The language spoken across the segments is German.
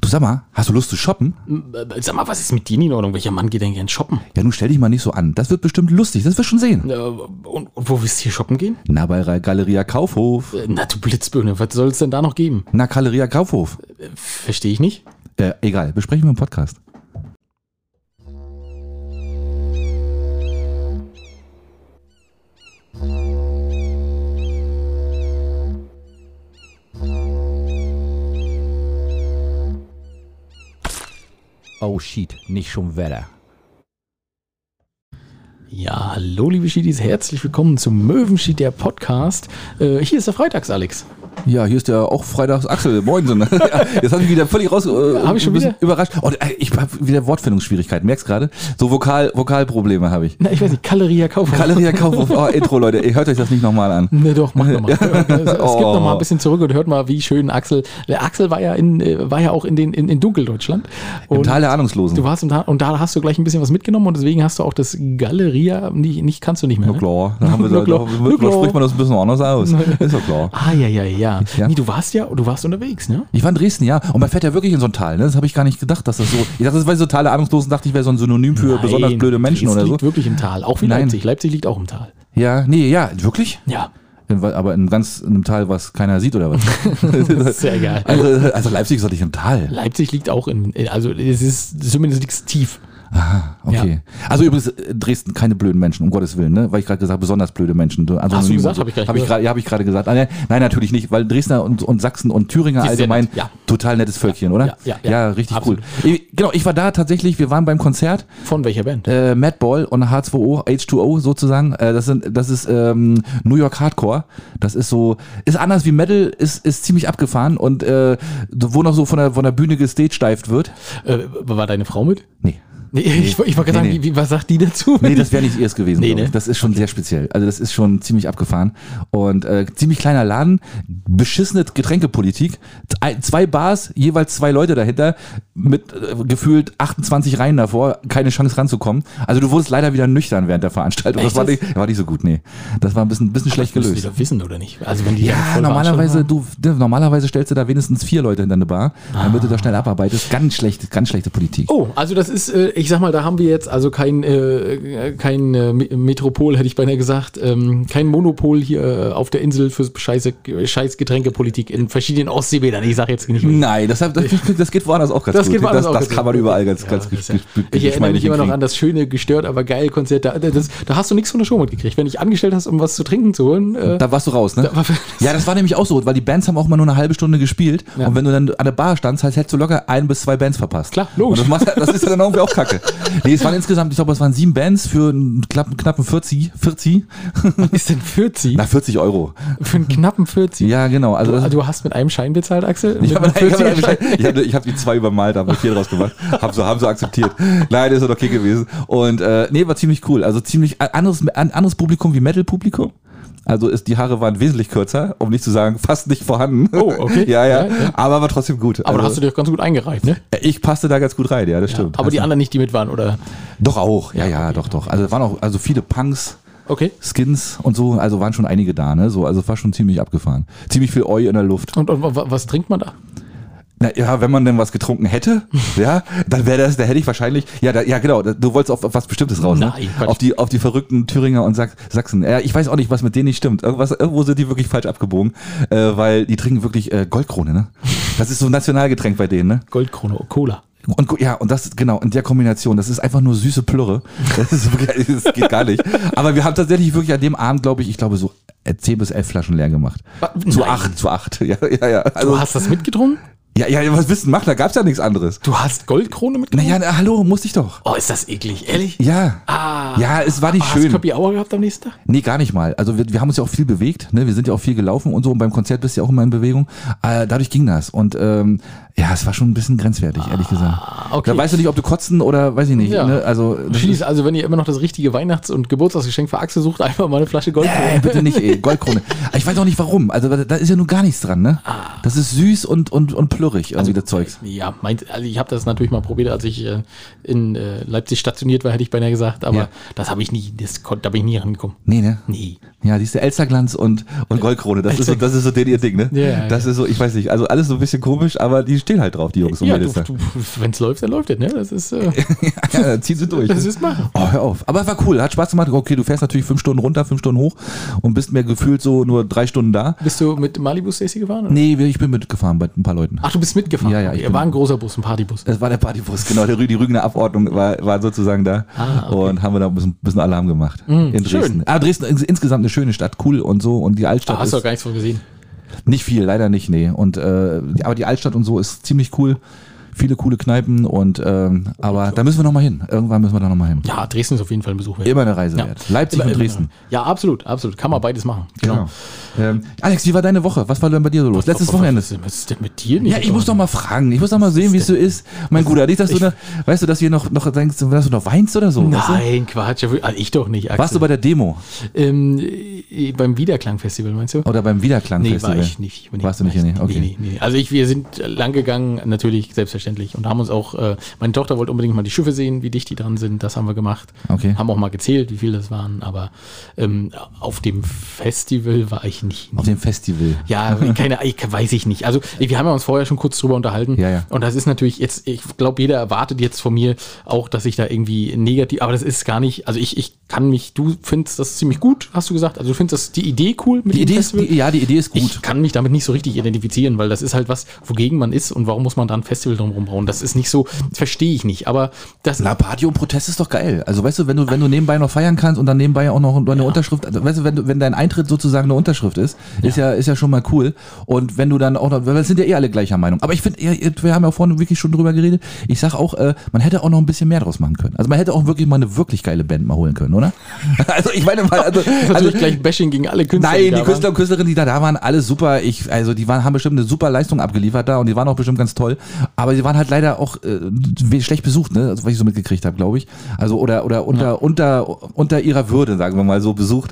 Du sag mal, hast du Lust zu shoppen? Sag mal, was ist mit dir in Ordnung? Welcher Mann geht denn gern shoppen? Ja, nun stell dich mal nicht so an. Das wird bestimmt lustig, das wirst du schon sehen. Und wo willst du hier shoppen gehen? Na, bei Galeria Kaufhof. Na, du Blitzbirne, was soll es denn da noch geben? Na, Galeria Kaufhof. Verstehe ich nicht. Egal, besprechen wir im Podcast. Oh shit, nicht schon Wetter. Ja, hallo liebe Schiedis, herzlich willkommen zum Möwenschied, der Podcast. Hier ist der Freitags, Alex. Ja, hier ist der auch Freitags Axel. Moinsen. Jetzt habe ich wieder völlig raus. Hab ich schon wieder? Überrascht. Oh, ich habe wieder Wortfindungsschwierigkeiten. Merkst gerade? So Vokalprobleme habe ich. Na, ich weiß nicht, Galeria Kaufhof. Galeria Kaufhof. Oh, Intro, Leute. Ihr hört euch das nicht nochmal an. Ne, doch, mach nochmal. Es gibt nochmal ein bisschen zurück und hört mal, wie schön Axel. Der Axel war ja auch in Dunkeldeutschland. Im Tal der Ahnungslosen. Du warst im Tal und da hast du gleich ein bisschen was mitgenommen und deswegen hast du auch das Galeria kannst du nicht mehr. Na klar. Da spricht man das ein bisschen anders aus. Ist doch klar. Ah, ja. Nee, du warst unterwegs, ne? Ich war in Dresden, ja. Und man fährt ja wirklich in so ein Tal, ne? Das habe ich gar nicht gedacht, dass das so. Ich dachte, das war so Tal der Ahnungslosen, dachte ich, wäre so ein Synonym für besonders blöde Menschen Dresden oder so. Liegt wirklich im Tal, auch wie Leipzig. Leipzig liegt auch im Tal. Ja, wirklich? Ja. Aber in einem Tal, was keiner sieht, oder was? Das ist ja egal. Also Leipzig ist doch nicht im Tal. Leipzig liegt auch also es ist zumindest liegt's tief. Aha, okay. Ja. Also übrigens, Dresden, keine blöden Menschen, um Gottes Willen, ne? Weil ich gerade gesagt, besonders blöde Menschen. Also hast du gesagt? Habe ich gerade gesagt. Nein, natürlich nicht, weil Dresdner und Sachsen und Thüringer allgemein total nettes Völkchen, oder? Ja, richtig absolut. Cool. Genau, ich war da tatsächlich, wir waren beim Konzert. Von welcher Band? Madball und H2O sozusagen. Das ist New York Hardcore. Das ist anders wie Metal, ist ziemlich abgefahren und wo noch so von der Bühne gestagedived wird. War deine Frau mit? Nee. Nee, ich wollte gerade sagen, was sagt die dazu? Nee, das wäre nicht ihrs gewesen. Nee, ne? Das ist schon sehr speziell. Also das ist schon ziemlich abgefahren. Und ziemlich kleiner Laden, beschissene Getränkepolitik. 2 Bars, jeweils 2 Leute dahinter, mit gefühlt 28 Reihen davor, keine Chance ranzukommen. Also du wurdest leider wieder nüchtern während der Veranstaltung. Das war nicht so gut, nee. Das war ein bisschen schlecht gelöst. Das musst du doch wissen, oder nicht? Also wenn die normalerweise stellst du da wenigstens 4 Leute hinter eine Bar, damit du da schnell abarbeitest. Ganz schlechte Politik. Oh, also das ist, ich sag mal, da haben wir jetzt also kein Metropol, hätte ich beinahe gesagt, kein Monopol hier auf der Insel für scheiß Getränkepolitik in verschiedenen Ostseebädern. Ich sage jetzt nicht. Nein, das geht woanders auch ganz gut. Das kann man überall ganz Ich erinnere mich immer noch an das schöne, gestört, aber geil Konzert. Da hast du nichts von der Show mitgekriegt. Wenn dich angestellt hast, um was zu trinken zu holen. Da warst du raus, ne? Ja, das war nämlich auch so, weil die Bands haben auch mal nur eine halbe Stunde gespielt. Ja. Und wenn du dann an der Bar standst, hättest du locker 1 bis 2 Bands verpasst. Klar, logisch. Und das ist ja dann irgendwie auch kacke. Nee, es waren insgesamt, ich glaube, es waren 7 Bands für einen knappen 40. Was ist denn 40? Na, 40 Euro. Für einen knappen 40? Ja, genau. Also du hast mit einem Schein bezahlt, Axel? Ich habe die 2 übermalt, habe 4 draus gemacht. Haben sie akzeptiert. Nein, das ist okay gewesen. Und war ziemlich cool. Also ziemlich anderes Publikum wie Metal-Publikum. Also die Haare waren wesentlich kürzer, um nicht zu sagen, fast nicht vorhanden. Oh, okay. Ja. Aber war trotzdem gut. Aber da hast du dich ganz gut eingereiht, ne? Ich passte da ganz gut rein, ja, das stimmt. Aber die anderen nicht, die mit waren, oder? Doch auch, ja, doch. Also es waren auch viele Punks, okay. Skins und so, also waren schon einige da, ne? So, also war schon ziemlich abgefahren. Ziemlich viel Eu in der Luft. Und was trinkt man da? Na ja, wenn man denn was getrunken hätte, ja, dann da hätte ich wahrscheinlich, genau, du wolltest auf was Bestimmtes raus, ne? Nein, auf die verrückten Thüringer und Sachsen. Ja, ich weiß auch nicht, was mit denen nicht stimmt. Irgendwo sind die wirklich falsch abgebogen, weil die trinken wirklich Goldkrone, ne? Das ist so ein Nationalgetränk bei denen, ne? Goldkrone, Cola. Und das, genau, in der Kombination, das ist einfach nur süße Plürre. Das geht gar nicht. Aber wir haben tatsächlich wirklich an dem Abend, glaube ich so 10 bis 11 Flaschen leer gemacht. Zu 8. Ja. Also, du hast das mitgetrunken? Ja, was willst du machen? Da gab's ja nichts anderes. Du hast Goldkrone mitgenommen? Naja, hallo, musste ich doch. Oh, ist das eklig, ehrlich? Ja. Ja, es war nicht schön. Hast du Copy Hour gehabt am nächsten Tag? Nee, gar nicht mal. Also wir haben uns ja auch viel bewegt, ne? Wir sind ja auch viel gelaufen und so und beim Konzert bist du ja auch immer in Bewegung. Dadurch ging das und es war schon ein bisschen grenzwertig, ehrlich gesagt. Okay. Da weißt du nicht, ob du kotzen oder weiß ich nicht. Ja. Ne? Also wenn ihr immer noch das richtige Weihnachts- und Geburtstagsgeschenk für Axel sucht, einfach mal eine Flasche Goldkrone. Bitte nicht, Goldkrone. Ich weiß auch nicht warum. Also da ist ja nun gar nichts dran, ne? Das ist süß und plürrig, irgendwie das Zeugs. Ja, ich habe das natürlich mal probiert, als ich in Leipzig stationiert war, hätte ich beinahe gesagt, aber das habe ich nie, da bin ich nie rangekommen. Nee, ne? Nie. Ja, diese Elsterglanz und Goldkrone, das ist so ihr Ding, ne? Ja, das ist so, ich weiß nicht, also alles so ein bisschen komisch, aber die stehen halt drauf, die Jungs. Ja, wenn es läuft, dann läuft es, ne? Das ist. Ja, ziehen sie durch. Das ist machen. Oh, hör auf. Aber war cool, hat Spaß gemacht. Okay, du fährst natürlich 5 Stunden runter, 5 Stunden hoch und bist mir gefühlt so nur 3 Stunden da. Bist du mit Malibu Stacy gefahren? Oder? Nee, ich bin mitgefahren bei ein paar Leuten. Ach, du bist mitgefahren? Ja. Okay. War ein großer Bus, ein Partybus. Das war der Partybus, genau. Die Rügener Abordnung war sozusagen da. Okay. Und haben wir da ein bisschen Alarm gemacht. In Dresden. Schön. Dresden insgesamt eine schöne Stadt, cool und so. Und die Altstadt Hast du ist doch gar nichts von gesehen. nicht viel, leider nicht, nee. Und, aber die Altstadt und so ist ziemlich cool. Viele coole Kneipen und aber da müssen wir nochmal hin. Irgendwann müssen wir da nochmal hin. Ja, Dresden ist auf jeden Fall ein Besuch wert. Immer eine Reise wert. Leipzig und Dresden. Ja, absolut. Kann man beides machen. Genau. Alex, wie war deine Woche? Was war denn bei dir so los? Letztes Wochenende. Was ist denn mit dir nicht? Ja, ich muss doch mal fragen. Ich muss doch mal sehen, wie es so ist. Mein Guter, nicht, dass du weißt du, dass du noch denkst, dass du noch weinst oder so? Nein, Quatsch. Also ich doch nicht, Axel. Warst du bei der Demo? Beim Wiederklang-Festival, meinst du? Oder beim Wiederklang-Festival? Nee, war ich nicht. Warst du nicht? Okay. Nee. Also wir sind lang gegangen, natürlich, selbstverständlich. Und haben uns auch, meine Tochter wollte unbedingt mal die Schiffe sehen, wie dicht die dran sind. Das haben wir gemacht. Okay. Haben auch mal gezählt, wie viel das waren. Aber auf dem Festival war ich nicht. Auf dem Festival? Ja, weiß ich nicht. Also wir haben ja uns vorher schon kurz drüber unterhalten. Ja. Und das ist natürlich jetzt, ich glaube, jeder erwartet jetzt von mir auch, dass ich da irgendwie negativ, aber das ist gar nicht, also ich kann mich, du findest das ziemlich gut, hast du gesagt. Also du findest das die Idee cool mit dem Festival? Die Idee ist gut. Ich kann mich damit nicht so richtig identifizieren, weil das ist halt was, wogegen man ist und warum muss man da ein Festival drumherum bauen. Das ist nicht so, verstehe ich nicht, aber das... Na, Party und Protest ist doch geil. Also weißt du, wenn du nebenbei noch feiern kannst und dann nebenbei auch noch eine Unterschrift, also weißt du, wenn dein Eintritt sozusagen eine Unterschrift ist ja schon mal cool. Und wenn du dann auch noch, weil wir sind ja alle gleicher Meinung. Aber ich finde, wir haben ja vorhin wirklich schon drüber geredet, ich sag auch, man hätte auch noch ein bisschen mehr draus machen können. Also man hätte auch wirklich mal eine wirklich geile Band mal holen können, oder? Also ich meine mal, also gleich Bashing gegen alle Künstler. Nein, die Künstler und Künstlerinnen, die da waren, alle super. Haben bestimmt eine super Leistung abgeliefert da und die waren auch bestimmt ganz toll. Aber sie waren halt leider auch schlecht besucht, ne? Also, was ich so mitgekriegt habe, glaube ich. Also oder unter ihrer Würde, sagen wir mal so, besucht.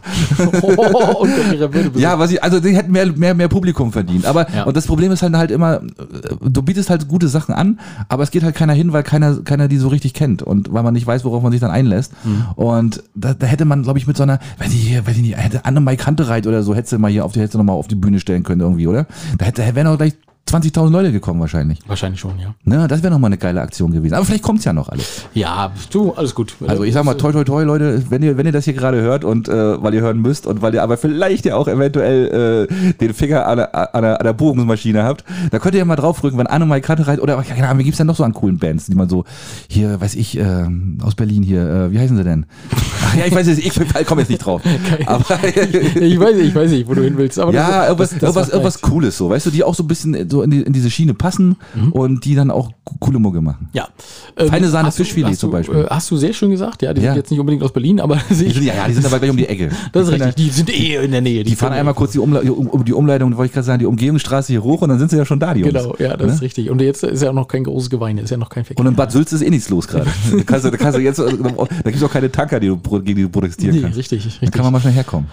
Unter ihrer Würde besucht. Ja, die hätten mehr Publikum verdient. Aber und das Problem ist halt immer, du bietest halt gute Sachen an, aber es geht halt keiner hin, weil keiner die so richtig kennt und weil man nicht weiß, worauf man sich dann einlässt. Und da hätte man, glaube ich, mit so einer, weiß ich nicht, hätte Anne-Mai Kantereit oder so, hättest du nochmal auf die Bühne stellen können irgendwie, oder? Da wären auch gleich 20.000 Leute gekommen wahrscheinlich. Wahrscheinlich schon, ja. Ne, das wäre nochmal eine geile Aktion gewesen. Aber vielleicht kommt's ja noch alles. Ja, du, alles gut. Also ich sag mal, toi, toi, toi, Leute, wenn ihr das hier gerade hört und weil ihr hören müsst und weil ihr aber vielleicht ja auch eventuell den Finger an der Bohrungsmaschine habt, da könnt ihr ja mal draufdrücken, wenn Anne-Mai Kantereit oder keine Ahnung, wie gibt's denn noch so an coolen Bands, die man so, hier, weiß ich, aus Berlin hier, wie heißen sie denn? Ach ja, ich weiß nicht, ich komme jetzt nicht drauf. Aber ich weiß nicht, wo du hin willst. Aber ja, irgendwas Cooles so, weißt du, die auch so ein bisschen so in diese Schiene passen und die dann auch coole Mucke machen. Ja. Feine Sahne Fischfilet zum Beispiel. Hast du sehr schön gesagt, ja, die sind jetzt nicht unbedingt aus Berlin, aber die sind aber gleich um die Ecke. Das ist richtig, die sind in der Nähe. Die fahren einmal kurz die Umleitung, wollte ich gerade sagen, die Umgehungsstraße hier hoch und dann sind sie ja schon da, die Jungs. Genau, ja, das ist richtig. Und jetzt ist ja auch noch kein großes Geweine, ist ja noch kein Verkehr. Und in Bad Sülz ist eh nichts los gerade. Da gibt es auch keine Tanker, gegen die du protestieren kannst. Richtig. Da kann man mal schnell herkommen.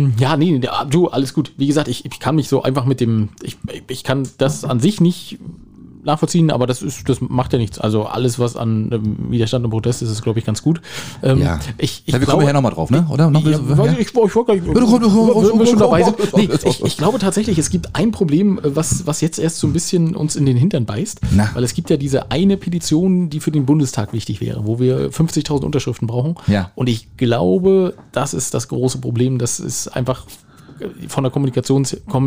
Du, alles gut. Wie gesagt, ich kann mich so einfach mit dem, ich kann das an sich nicht nachvollziehen, aber das macht ja nichts. Also alles, was an Widerstand und Protest ist glaube ich, ganz gut. Wir kommen ja nochmal drauf, ne? Oder? Ich wollte schon dabei sein. Nee, ich glaube tatsächlich, es gibt ein Problem, was jetzt erst so ein bisschen uns in den Hintern beißt, weil es gibt ja diese eine Petition, die für den Bundestag wichtig wäre, wo wir 50.000 Unterschriften brauchen. Ja. Und ich glaube, das ist das große Problem. Das ist einfach von der Kommunikation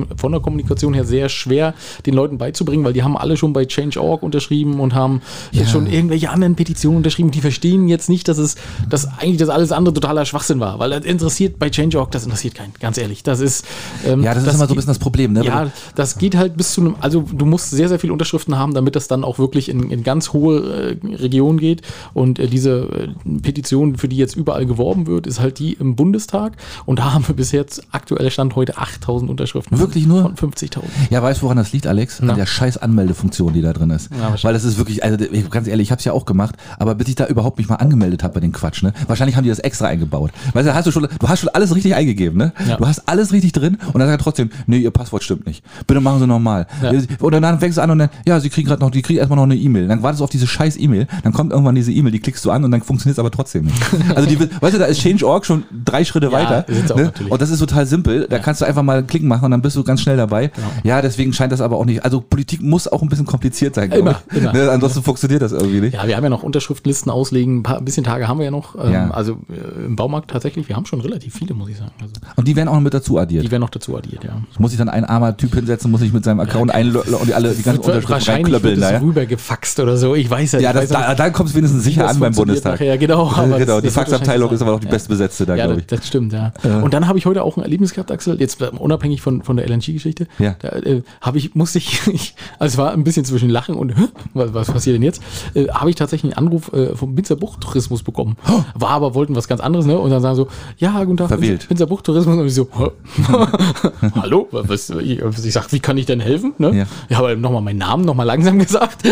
her sehr schwer, den Leuten beizubringen, weil die haben alle schon bei Change.org unterschrieben und haben schon irgendwelche anderen Petitionen unterschrieben. Die verstehen jetzt nicht, dass eigentlich das alles andere totaler Schwachsinn war, weil das interessiert bei Change.org, das interessiert keinen, ganz ehrlich. Das ist das ist immer so ein bisschen das Problem, ne? Ja, das geht halt bis zu einem, also du musst sehr, sehr viele Unterschriften haben, damit das dann auch wirklich in ganz hohe Regionen geht und diese Petition, für die jetzt überall geworben wird, ist halt die im Bundestag und da haben wir bis jetzt aktuell Stand heute 8.000 Unterschriften. Wirklich nur? Von 50.000. Ja, weißt du, woran das liegt, Alex? An der scheiß Anmeldefunktion, die da drin ist. Ja, weil das ist wirklich, also ganz ehrlich, ich habe es ja auch gemacht, aber bis ich da überhaupt mich mal angemeldet habe bei den Quatsch, ne? Wahrscheinlich haben die das extra eingebaut. Weißt du, du hast schon alles richtig eingegeben, ne? Ja. Du hast alles richtig drin und dann sagt er trotzdem, nee, ihr Passwort stimmt nicht. Bitte machen Sie nochmal. Ja. Und dann fängst du an und dann, Sie kriegen erstmal noch eine E-Mail. Dann wartest du auf diese scheiß E-Mail, dann kommt irgendwann diese E-Mail, die klickst du an und dann funktioniert es aber trotzdem nicht. Also weißt du, da ist Change.org schon 3 Schritte weiter. Sind's auch ne? natürlich. Und das ist total simpel. Da kannst du einfach mal einen Klick machen und dann bist du ganz schnell dabei. Genau. Ja, deswegen scheint das aber auch nicht, also Politik muss auch ein bisschen kompliziert sein. Immer. Ne? Ansonsten funktioniert das irgendwie nicht. Ja, wir haben ja noch Unterschriftenlisten auslegen, ein bisschen Tage haben wir ja noch. Also im Baumarkt tatsächlich, wir haben schon relativ viele, muss ich sagen. Also, Und die werden auch noch mit dazu addiert. die werden noch dazu addiert, ja. Muss sich dann ein armer Typ hinsetzen, muss sich mit seinem Account einloggen und die ganzen Unterschriften Wahrscheinlich wird reinklöppeln. es rübergefaxt oder so, ich weiß ja Ja, nicht. da kommt es wenigstens sicher an beim Bundestag. Ja, genau. Aber Genau, die das wird Faxabteilung wahrscheinlich ist aber auch die bestbesetzte da, ja, glaube ich. das stimmt, ja. Und dann habe ich heute auch ein Erlebnis gehabt, Axel, jetzt unabhängig von der LNG-Geschichte. Ja. Da also es war ein bisschen zwischen Lachen und was passiert denn jetzt? Habe ich tatsächlich einen Anruf vom Binzer Bucht-Tourismus bekommen. Wollten was ganz anderes, ne? Und dann sagen so, ja, guten Tag, Verwählt. Binzer Bucht-Tourismus. Und ich so, hallo? Ich sag, wie kann ich denn helfen? Ne? Ja. Ich habe nochmal meinen Namen nochmal langsam gesagt.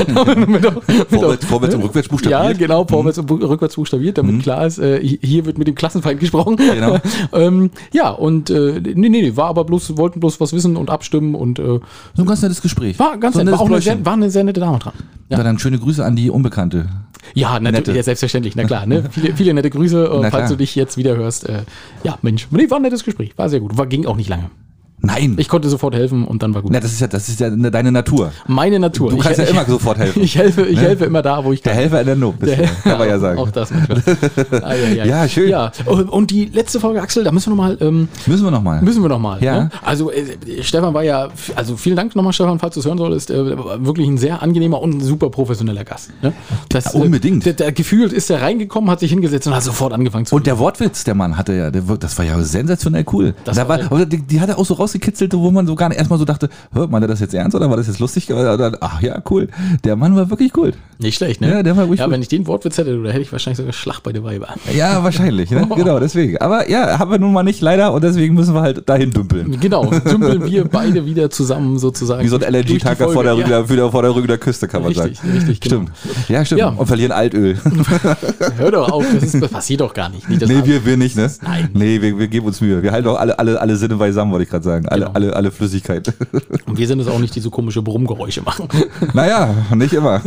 Vorwärts und rückwärts buchstabiert. Ja, genau, vorwärts und rückwärts buchstabiert, damit klar ist, hier wird mit dem Klassenfeind gesprochen. Genau. Ja, und nee, wollten bloß was wissen und abstimmen und So ein ganz nettes Gespräch. war ganz so nett, war Pläuschen. war eine sehr nette Dame dran. Ja, dann schöne Grüße an die Unbekannte. Ja, natürlich, Nette. ja, selbstverständlich, na klar, ne? Viele nette Grüße, Na klar. falls du dich jetzt wieder hörst. Ja, Mensch, nee, war ein nettes Gespräch, war sehr gut, ging auch nicht lange. Nein. Ich konnte sofort helfen und dann war gut. Na, das ist ja deine Natur. Meine Natur. Du kannst ja immer sofort helfen. Ich helfe immer da, wo ich Der kann. Helfer in der Not, bist du, kann man ja sagen. Auch das manchmal. Ja, schön. Ja, und die letzte Folge, Axel, da müssen wir nochmal. Müssen wir noch mal. Ja. Ja. Ne? Also Stefan war ja, also vielen Dank nochmal, Stefan, falls du es hören solltest, wirklich ein sehr angenehmer und ein super professioneller Gast. Ne? Das, Ja, unbedingt. Der gefühlt ist er reingekommen, hat sich hingesetzt und hat sofort angefangen zu Und der Wortwitz, der Mann hatte ja, das war ja sensationell cool. Das Da war- aber die hat er auch so rausgekitzelt, wo man so gar nicht erstmal so dachte, meint er das jetzt ernst oder war das jetzt lustig? Oder, ach ja, cool. Der Mann war wirklich cool. Nicht schlecht, ne? Ja, der war wirklich gut. wenn ich den Wortwitz hätte, da hätte ich wahrscheinlich sogar Schlag bei der Weiber. Ja, wahrscheinlich, ne? Genau, deswegen. Aber ja, haben wir nun mal nicht leider und deswegen müssen wir halt dahin dümpeln. Genau, dümpeln wir beide wieder zusammen sozusagen. Wie so ein durch die LNG-Tanker vor Folge. vor der Rügener Küste, kann man Richtig, sagen. richtig, genau. Stimmt. Ja, stimmt. Ja. Und verlieren Altöl. Hör doch auf, das passiert doch gar nicht. Nicht das Nee, wir nicht, ne? Nein. Nee, wir geben uns Mühe. Wir halten auch alle Sinne beisammen, wollte ich gerade sagen. Genau. Alle Flüssigkeit. Und wir sind es auch nicht, die so komische Brummgeräusche machen. Naja, nicht immer.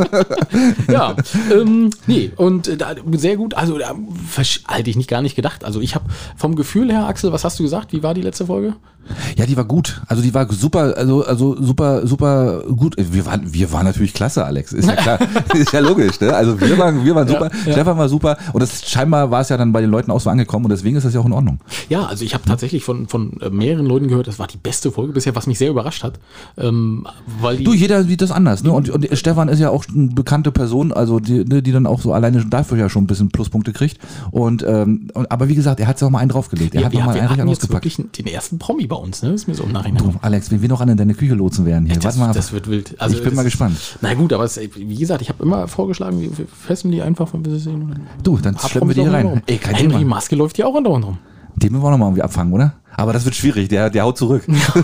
Ja, nee, und sehr gut, also da hätte ich gar nicht gedacht. Also ich habe vom Gefühl her, Axel, was hast du gesagt? Wie war die letzte Folge? Ja, die war gut. Also die war super, also super gut. Wir waren natürlich klasse, Alex. Ist ja klar. Ist ja logisch, ne? Also wir waren super. Ja. Stefan war super. Und scheinbar war es ja dann bei den Leuten auch so angekommen und deswegen ist das ja auch in Ordnung. Ja, also ich habe tatsächlich von mehreren Leuten gehört, das war die beste Folge bisher, was mich sehr überrascht hat. Weil die, Du, jeder sieht das anders, ne? Und Stefan ist ja auch eine bekannte Person, also die dann auch so alleine dafür ja schon ein bisschen Pluspunkte kriegt. Aber wie gesagt, er hat sich auch mal einen draufgelegt. Er hat noch mal einen wir hatten richtig jetzt ausgepackt. wirklich den ersten Promi bei uns, ne? Das ist mir so im Nachhinein. Du, Alex, wenn wir noch an in deine Küche lotsen werden hier. Warte mal ab. Das wird wild. Also Ich bin mal das- gespannt. Na gut, aber wie gesagt, ich habe immer vorgeschlagen, wir fessen die einfach, wenn wir sie sehen. Du, dann schleppen wir die hier rein. Ey, kein Henry Thema. Maske läuft ja auch andauernd rum. Den müssen wir auch noch mal irgendwie abfangen, oder? Aber das wird schwierig, der haut zurück.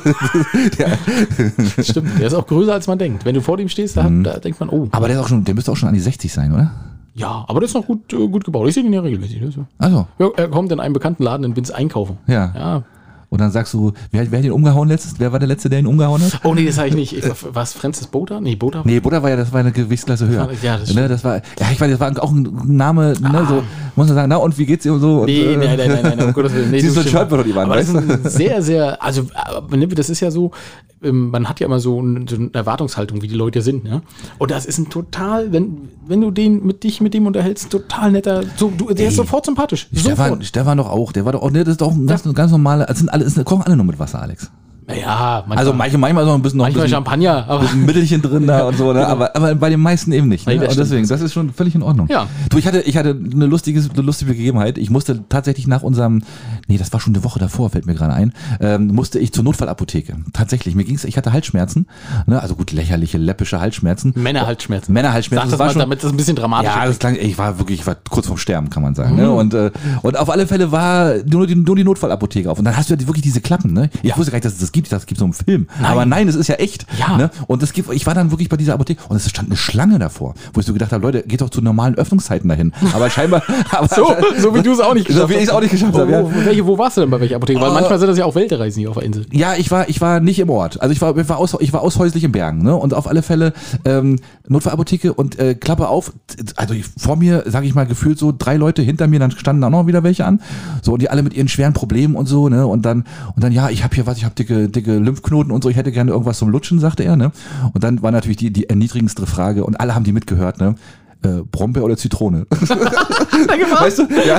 Stimmt, der ist auch größer als man denkt. Wenn du vor dem stehst, da denkt man, oh. Aber der müsste auch schon an die 60 sein, oder? Ja, aber das ist noch gut gebaut. Ich sehe den ja regelmäßig. Ne? So. Also, Ja, er kommt in einen bekannten Laden in Binz einkaufen. ja. Ja. Und dann sagst du, wer hat ihn umgehauen letztes? Wer war der Letzte, der ihn umgehauen hat? Oh nee, das sage ich nicht. War es Francis Botha? Nee, Botha. Nee, Buddha das war eine Gewichtsklasse höher. Ja, das ne, das war auch ein Name, ne, so, muss man sagen, na und wie geht's dir und so? Und, Nee, nein, um Gottes Willen. Nee, Siehst du, stimmt. Shirt wird doch Aber das weißt du? ist sehr, sehr, also das ist ja so, man hat ja immer so eine Erwartungshaltung, wie die Leute sind, ne? Und das ist ein total, wenn du dich mit dem unterhältst, total netter, der ist sofort sympathisch. Stefan doch auch, der war doch auch, ne, das ist doch ein ganz normaler, kochen alle nur mit Wasser, Alex. Ja, Also manchmal so ein bisschen noch ein manchmal bisschen, Champagner, aber ein Mittelchen drin da und so, ne? aber bei den meisten eben nicht. Ne? Nee, das Und stimmt. deswegen, das ist schon völlig in Ordnung. Ja. Du, ich hatte eine lustige Begebenheit. Ich musste tatsächlich nach unserem, das war schon eine Woche davor, fällt mir gerade ein, musste ich zur Notfallapotheke. Tatsächlich, ich hatte Halsschmerzen, ne? Also gut, lächerliche, läppische Halsschmerzen. Männerhalsschmerzen. Männerhalsschmerzen. Sag das mal, damit das ein bisschen dramatisch Ja, ist. das klang, ich war kurz vorm Sterben, kann man sagen. Ne? Und auf alle Fälle war nur die Notfallapotheke auf. Und dann hast du ja wirklich diese Klappen, ne? Ich wusste gar nicht, dass es das gibt so einen Film. Nein. Aber nein, es ist ja echt. Ja. Ne? Und ich war dann wirklich bei dieser Apotheke und es stand eine Schlange davor, wo ich so gedacht habe, Leute, geht doch zu normalen Öffnungszeiten dahin. Aber scheinbar... So wie du es auch nicht geschafft hast. So wie ich es auch nicht geschafft habe, ja. Wo warst du denn bei welcher Apotheke? Weil manchmal sind das ja auch Weltreisen hier auf der Insel. Ja, ich war nicht im Ort. Also ich war aushäuslich in Bergen, ne? Und auf alle Fälle Notfallapotheke und Klappe auf. Also vor mir, sage ich mal, gefühlt so 3 Leute hinter mir, dann standen da noch wieder welche an. So, und die alle mit ihren schweren Problemen und so, ne? Und dann ja, ich habe hier was, ich habe dicke Lymphknoten und so, ich hätte gerne irgendwas zum Lutschen, sagte er, ne? Und dann war natürlich die erniedrigendste Frage und alle haben die mitgehört, ne? Brombeer oder Zitrone? Weißt du? Ja.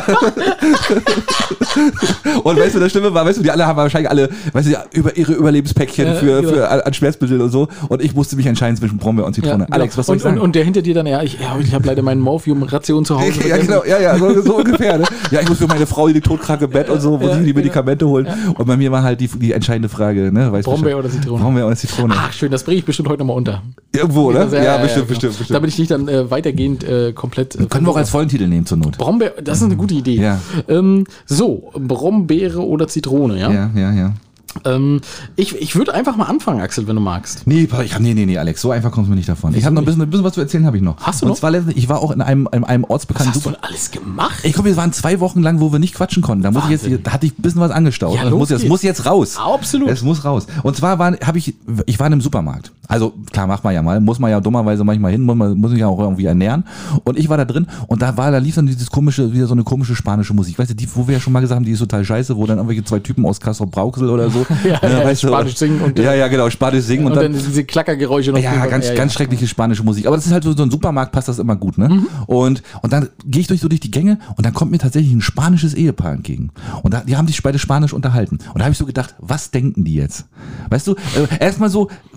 Und weißt du, das Schlimme war, die alle haben wahrscheinlich weißt du, über ihre Überlebenspäckchen für an Schmerzmittel und so. Und ich musste mich entscheiden zwischen Brombeer und Zitrone. Ja, Alex, was soll ich sagen? Und der hinter dir dann, ich habe leider meinen Morphium-Ration zu Hause. Ja, genau, so ungefähr. Ne? Ja, ich muss für meine Frau, die todkrank im Bett und so, wo sie die Medikamente holen. Ja. Und bei mir war halt die entscheidende Frage, ne? Brombeer oder Zitrone? Brombeer oder Zitrone. Ach, schön, das bringe ich bestimmt heute nochmal unter. Irgendwo, oder? Ja, bestimmt. Damit ich nicht dann weitergehend komplett... Können wir auch als Folgentitel nehmen zur Not. Brombeer, das ist eine gute Idee. Ja. So, Brombeere oder Zitrone, ja? Ja. Ich würde einfach mal anfangen, Axel, wenn du magst. Nee, Alex, so einfach kommst du mir nicht davon. Ich habe noch ein bisschen was zu erzählen, habe ich noch. Hast du noch? Und zwar ich war auch in einem ortsbekannten... Was hast du denn alles gemacht? Ich glaube, wir waren 2 Wochen lang, wo wir nicht quatschen konnten. Da hatte ich ein bisschen was angestaut. Ja, das muss jetzt raus. Absolut. Es muss raus. Und zwar ich war in einem Supermarkt. Also klar, macht man ja mal, muss man ja dummerweise manchmal hin, muss sich ja auch irgendwie ernähren. Und ich war da drin und da lief dann wieder so eine komische spanische Musik. Weißt du, wo wir ja schon mal gesagt haben, die ist total scheiße, wo dann irgendwelche 2 Typen aus Kassel-Brauxel oder so. Weißt du, Spanisch singen. Und genau, Spanisch singen. Und dann diese Klackergeräusche noch. Ja, ganz schreckliche spanische Musik. Aber das ist halt so ein Supermarkt, passt das immer gut, ne? Mhm. Und dann gehe ich durch die Gänge und dann kommt mir tatsächlich ein spanisches Ehepaar entgegen. Und die haben sich beide Spanisch unterhalten. Und da habe ich so gedacht, was denken die jetzt? Weißt du, erstmal,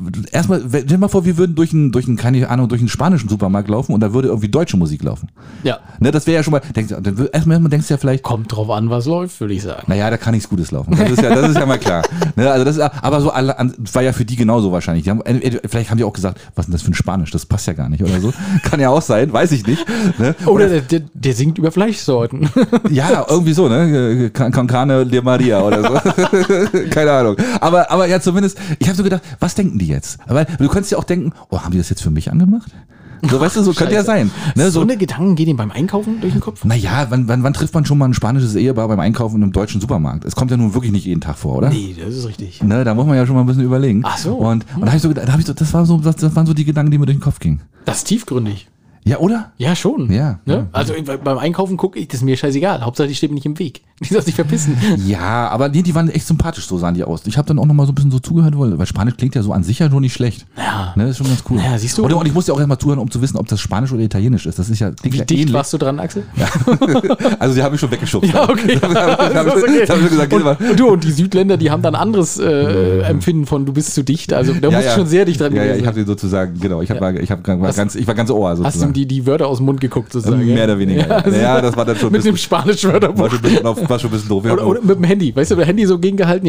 stell dir mal vor, wir würden durch einen spanischen Supermarkt laufen und da würde irgendwie deutsche Musik laufen. Ja. Ne, das wäre ja schon mal, erstmal denkst du ja vielleicht. Kommt drauf an, was läuft, würde ich sagen. Naja, da kann nichts Gutes laufen. Das ist ja mal klar. Ne, also aber so war ja für die genauso wahrscheinlich. Vielleicht haben die auch gesagt, was ist denn das für ein Spanisch? Das passt ja gar nicht oder so. Kann ja auch sein, weiß ich nicht. Ne? Oder der singt über Fleischsorten. Ja, irgendwie so, ne? Con Carne de Maria oder so. Keine Ahnung. Aber ja, zumindest, ich habe so gedacht, was denken die jetzt? Weil du könntest ja auch denken, haben die das jetzt für mich angemacht? So, weißt du, so könnte ja sein. Ne, so eine Gedanken gehen ihm beim Einkaufen durch den Kopf? Naja, wann trifft man schon mal ein spanisches Ehepaar beim Einkaufen in einem deutschen Supermarkt? Es kommt ja nun wirklich nicht jeden Tag vor, oder? Nee, das ist richtig. Ne, da muss man ja schon mal ein bisschen überlegen. Ach so. Und da habe ich so gedacht, das waren so die Gedanken, die mir durch den Kopf gingen. Das ist tiefgründig. Ja, oder? Ja, schon. Ja. Ne? Also beim Einkaufen gucke ich, das ist mir scheißegal. Hauptsache, die steht mir nicht im Weg. Die soll sich verpissen. Ja, aber die waren echt sympathisch, so sahen die aus. Ich habe dann auch noch mal so ein bisschen so zugehört, weil Spanisch klingt ja so an sich ja schon nicht schlecht. Ja. Ne, ist schon ganz cool. Ja, siehst du. Und ich musste auch erst mal zuhören, um zu wissen, ob das Spanisch oder Italienisch ist. Das ist ja Wie dicht ähnlich. Warst du dran, Axel? Ja. Also die haben mich schon weggeschubst. Ja, okay. Da hab ich schon gesagt, und die Südländer, die haben dann anderes Empfinden von, du bist zu dicht. Also da musst du schon sehr dicht dran gewesen. Ja, ich habe sie sozusagen, genau. Ich war ganz Ohr sozusagen. Hast du ihm die Wörter aus dem Mund geguckt sozusagen? Mehr oder weniger. Ja, das war dann schon mit einem Spanisch-Wörterbuch. War schon ein bisschen doof. Oder mit dem Handy. Weißt du, mit dem Handy so gegengehalten,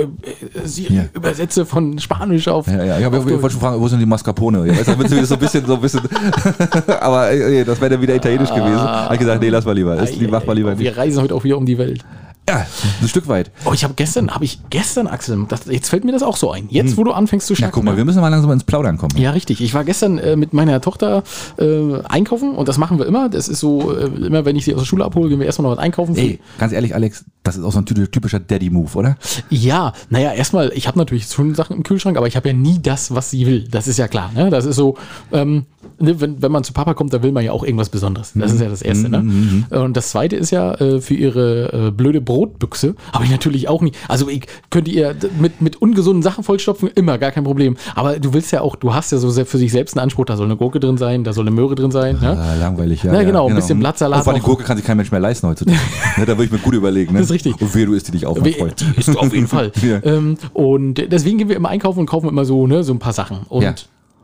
Übersetze von Spanisch auf. Ja, ich wollte schon fragen, wo sind die Mascarpone? Weißt du, damit sie so ein bisschen. Aber das wäre dann wieder italienisch gewesen. Habe ich gesagt, nee, lass mal lieber. Mach mal lieber nicht. Wir reisen heute auch wieder um die Welt. Ja, ein Stück weit. Oh, ich habe gestern, Axel, jetzt fällt mir das auch so ein. Jetzt, wo du anfängst zu schnacken. Ja, guck mal, wir müssen mal langsam ins Plaudern kommen. Ja, richtig. Ich war gestern mit meiner Tochter einkaufen und das machen wir immer. Das ist so, immer wenn ich sie aus der Schule abhole, gehen wir erstmal noch was einkaufen. Ey, ganz ehrlich, Alex, das ist auch so ein typischer Daddy-Move, oder? Ja, naja, erstmal, ich habe natürlich schon Sachen im Kühlschrank, aber ich habe ja nie das, was sie will. Das ist ja klar. Ne? Das ist so, wenn man zu Papa kommt, da will man ja auch irgendwas Besonderes. Das ist ja das Erste. Ne? Und das Zweite ist ja, für ihre blöde Brotbüchse habe ich natürlich auch nie. Also ich könnte ihr mit ungesunden Sachen vollstopfen, immer, gar kein Problem. Aber du willst ja auch, du hast ja so für sich selbst einen Anspruch, da soll eine Gurke drin sein, da soll eine Möhre drin sein. Ne? Langweilig, ja. Ja, genau, ein bisschen Blattsalat. Und vor allem Gurke kann sich kein Mensch mehr leisten heutzutage. Da würde ich mir gut überlegen. Ne? Das ist richtig. Und du isst die nicht aufwandvoll. Die isst du auf jeden Fall. Ja. Und deswegen gehen wir immer einkaufen und kaufen immer so, ne, so ein paar Sachen. Und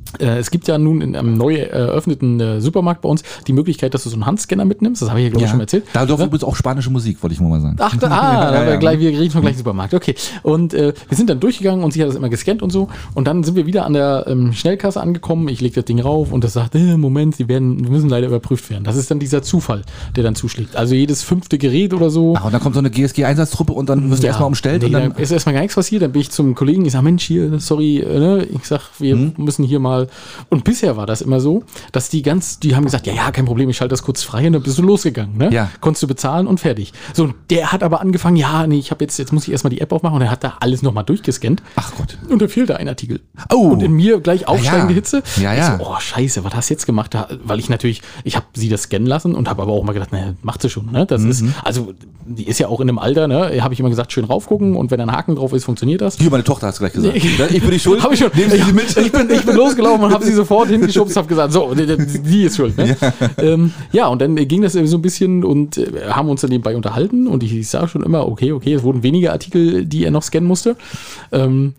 Es gibt ja nun in einem neu eröffneten Supermarkt bei uns die Möglichkeit, dass du so einen Handscanner mitnimmst. Das habe ich ja, glaube ich, schon mal erzählt. Da läuft übrigens auch spanische Musik, wollte ich mal sagen. Ach, wir reden vom gleichen Supermarkt. Okay. Und wir sind dann durchgegangen und sie hat das immer gescannt und so. Und dann sind wir wieder an der Schnellkasse angekommen. Ich lege das Ding rauf und das sagt, Moment, wir müssen leider überprüft werden. Das ist dann dieser Zufall, der dann zuschlägt. Also jedes 5. Gerät oder so. Ach, und dann kommt so eine GSG-Einsatztruppe und dann wirst du erstmal umstellt. Nee, und dann ist erstmal gar nichts passiert. Dann bin ich zum Kollegen, ich sage, Mensch, hier, sorry, ich sag, wir müssen hier mal. Und bisher war das immer so, dass die haben gesagt, ja, kein Problem, ich schalte das kurz frei und dann bist du losgegangen. Ne? Ja. Konntest du bezahlen und fertig. So, und der hat aber angefangen, ich habe jetzt muss ich erstmal die App aufmachen und er hat da alles nochmal durchgescannt. Ach Gott. Und da fehlte ein Artikel. Oh. Und in mir gleich aufsteigende Hitze. Ja. Ich so, scheiße, was hast du jetzt gemacht? Weil ich habe sie das scannen lassen und habe aber auch mal gedacht, macht sie schon. Ne? Das ist, also die ist ja auch in einem Alter, ne? Habe ich immer gesagt, schön raufgucken und wenn ein Haken drauf ist, funktioniert das. Hier, meine Tochter hast du gleich gesagt. Ich bin die Schuld. Hab ich schon. Nehmen Sie sie mit. Ich bin losgelaufen und habe sie sofort hingeschubst, habe gesagt, so, die ist schuld. Ne? Ja. Und dann ging das so ein bisschen und haben uns dann nebenbei unterhalten und ich sage schon immer, okay, es wurden weniger Artikel, die er noch scannen musste. Du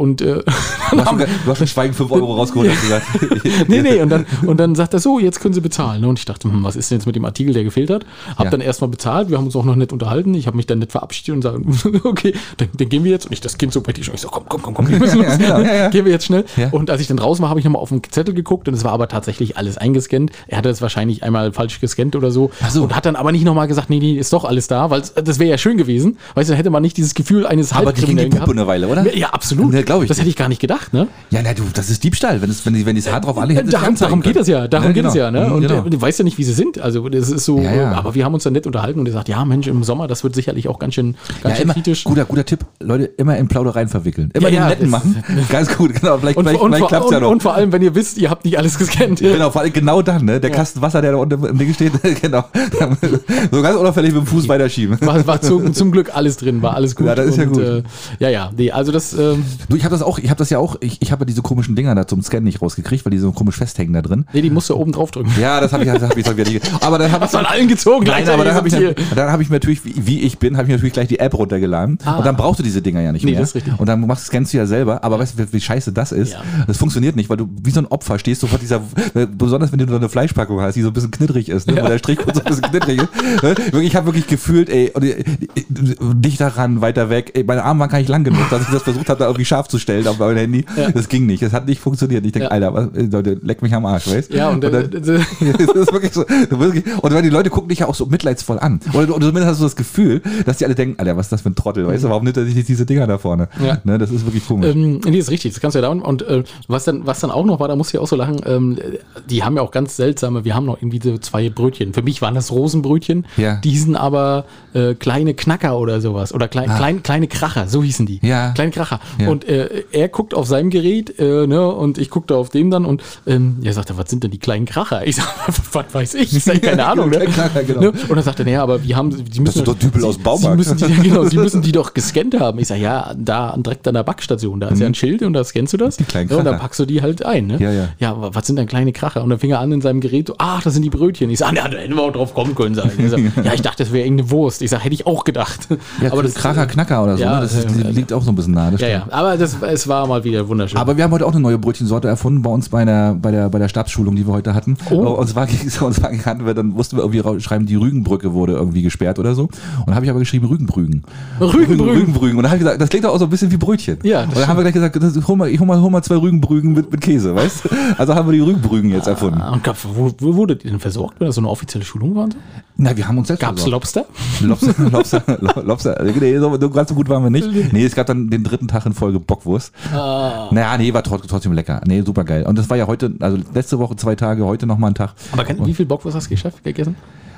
hast schon Schweigen 5 Euro rausgeholt, hast du gesagt. Nee, und dann sagt er so, jetzt können Sie bezahlen. Ne? Und ich dachte, was ist denn jetzt mit dem Artikel, der gefehlt hat? Hab dann erstmal bezahlt, wir haben uns auch noch nett unterhalten. Ich habe mich dann nett verabschiedet und sagen, okay, dann gehen wir jetzt. Und ich das Kind so bei dir schon, ich so, komm, wir müssen los. Ja. Gehen wir jetzt schnell. Ja. Und als ich dann raus war, habe ich nochmal auf den Zettel geguckt und es war aber tatsächlich alles eingescannt. Er hatte es wahrscheinlich einmal falsch gescannt oder so. Ach so. Und hat dann aber nicht nochmal gesagt, nee, ist doch alles da, weil das wäre ja schön gewesen. Weißt du, dann hätte man nicht dieses Gefühl eines Halbkriminellen gehabt. Aber die ging die Puppe eine Weile, oder? Ja, absolut. Ja, glaube ich. Das hätte ich gar nicht gedacht, ne? Ja, das ist Diebstahl. Wenn die es hart drauf anlegen, darum geht es ja. Ne? Und genau. du weißt ja nicht, wie sie sind. Also das ist so, aber wir haben uns dann nett unterhalten und er sagt, ja Mensch, im Sommer, das wird sicherlich auch ganz schön kritisch. Guter Tipp, Leute, immer in Plaudereien verwickeln. Immer den Netten machen. Ganz gut, genau. Vielleicht klappt es ja noch. Und vor allem, wenn ihr wisst, ihr habt nicht alles gescannt. Genau, vor allem genau dann, ne? Der Kasten Wasser, der da unten im Ding steht, genau. So ganz unauffällig mit dem Fuß weiterschieben. War zum Glück alles drin, war alles gut. Ja, das ist ja gut. Nee, also das... Du, ich habe diese komischen Dinger da zum Scannen nicht rausgekriegt, weil die so komisch festhängen da drin. Nee, die musst du oben drauf drücken. Ja, das habe ich wieder nicht. Aber dann habe ich an allen gezogen. Nein, aber dann habe ich mir natürlich, wie ich bin, habe ich natürlich gleich die App runtergeladen. Und dann brauchst du diese Dinger ja nicht mehr. Das ist richtig. Und dann scannst du ja selber. Aber weißt du, wie scheiße das ist? Ja. Das funktioniert nicht, weil du wie so ein Opfer stehst so vor dieser, besonders wenn du so eine Fleischpackung hast, die so ein bisschen knittrig ist, ne? Wo der Strichcode so ein bisschen knittrig ist. Ich habe wirklich gefühlt, nicht daran, weiter weg. Meine Arme waren gar nicht lang genug, dass ich das versucht habe, da irgendwie scharf zu stellen auf mein Handy. Ja. Das ging nicht. Das hat nicht funktioniert. Ich denke, Alter, Leute, leck mich am Arsch, weißt du? Ja, und dann, das ist wirklich so. Und die Leute gucken dich ja auch so mitleidsvoll an. Oder zumindest hast du das Gefühl, dass die alle denken, Alter, was ist das für ein Trottel, weißt du? Warum nimmt er sich diese Dinger da vorne? Ja. Ne, das ist wirklich komisch. Nee, ist richtig. Das kannst du ja da. Und was dann auch noch war, da musst du ja auch so lachen, die haben ja auch ganz seltsame, wir haben noch irgendwie so 2 Brötchen. Für mich waren das Rosenbrötchen. Ja. Die hießen aber kleine Knacker oder sowas. Oder kleine Kracher, so hießen die. Ja. Kleine Kracher. Ja. Und er guckt auf seinem Gerät, und ich guckte auf dem dann und er sagte, was sind denn die kleinen Kracher? Ich sag, was weiß ich? Ich sag, keine Ahnung. Ne? Kracher, genau. Und dann sagte er, aber die müssen... Das sind doch Dübel aus dem Baumarkt. Sie müssen die doch gescannt haben. Ich sag, ja, da direkt an der Backstation, da ist ja ein Schild und da scannst du das. Die kleinen Kracher. Und dann packst du die halt ein. Ne? Ja, aber was sind denn kleine Kracher? Und dann fing er an in seinem Gerät, das sind die Brötchen. Ich sag, da hätten wir auch drauf kommen können. Ich dachte, das wäre irgendeine Wurst. Ich sag, hätte ich auch gedacht. Ja, aber das Kracher, Knacker oder so, ne? Das liegt auch so ein bisschen nahe. Ja, aber es war mal wieder wunderschön. Aber wir haben heute auch eine neue Brötchensorte erfunden bei uns bei der Stabsschulung, die wir heute hatten. Und zwar dann mussten wir irgendwie schreiben, die Rügenbrücke wurde irgendwie gesperrt oder so. Und dann habe ich aber geschrieben Rügenbrügen. Rügenbrügen. Und dann habe ich gesagt, das klingt doch auch so ein bisschen wie Brötchen. Ja. Und dann haben wir gleich gesagt, ich hol mal 2 Rügenbrügen mit Käse, weißt du? Also haben wir die Rügenbrügen jetzt erfunden. Und wo wurdet ihr denn versorgt, wenn das so eine offizielle Schulung war? Na, wir haben uns selbst Gab's Lobster? Lobster. Nee, so ganz so gut waren wir nicht. Nee, es gab dann den 3. Tag in Folge Bockwurst. Naja, nee, war trotzdem lecker. Nee, super geil. Und das war ja heute, also letzte Woche 2 Tage, heute nochmal ein Tag. Aber wie viel Bockwurst hast du gegessen?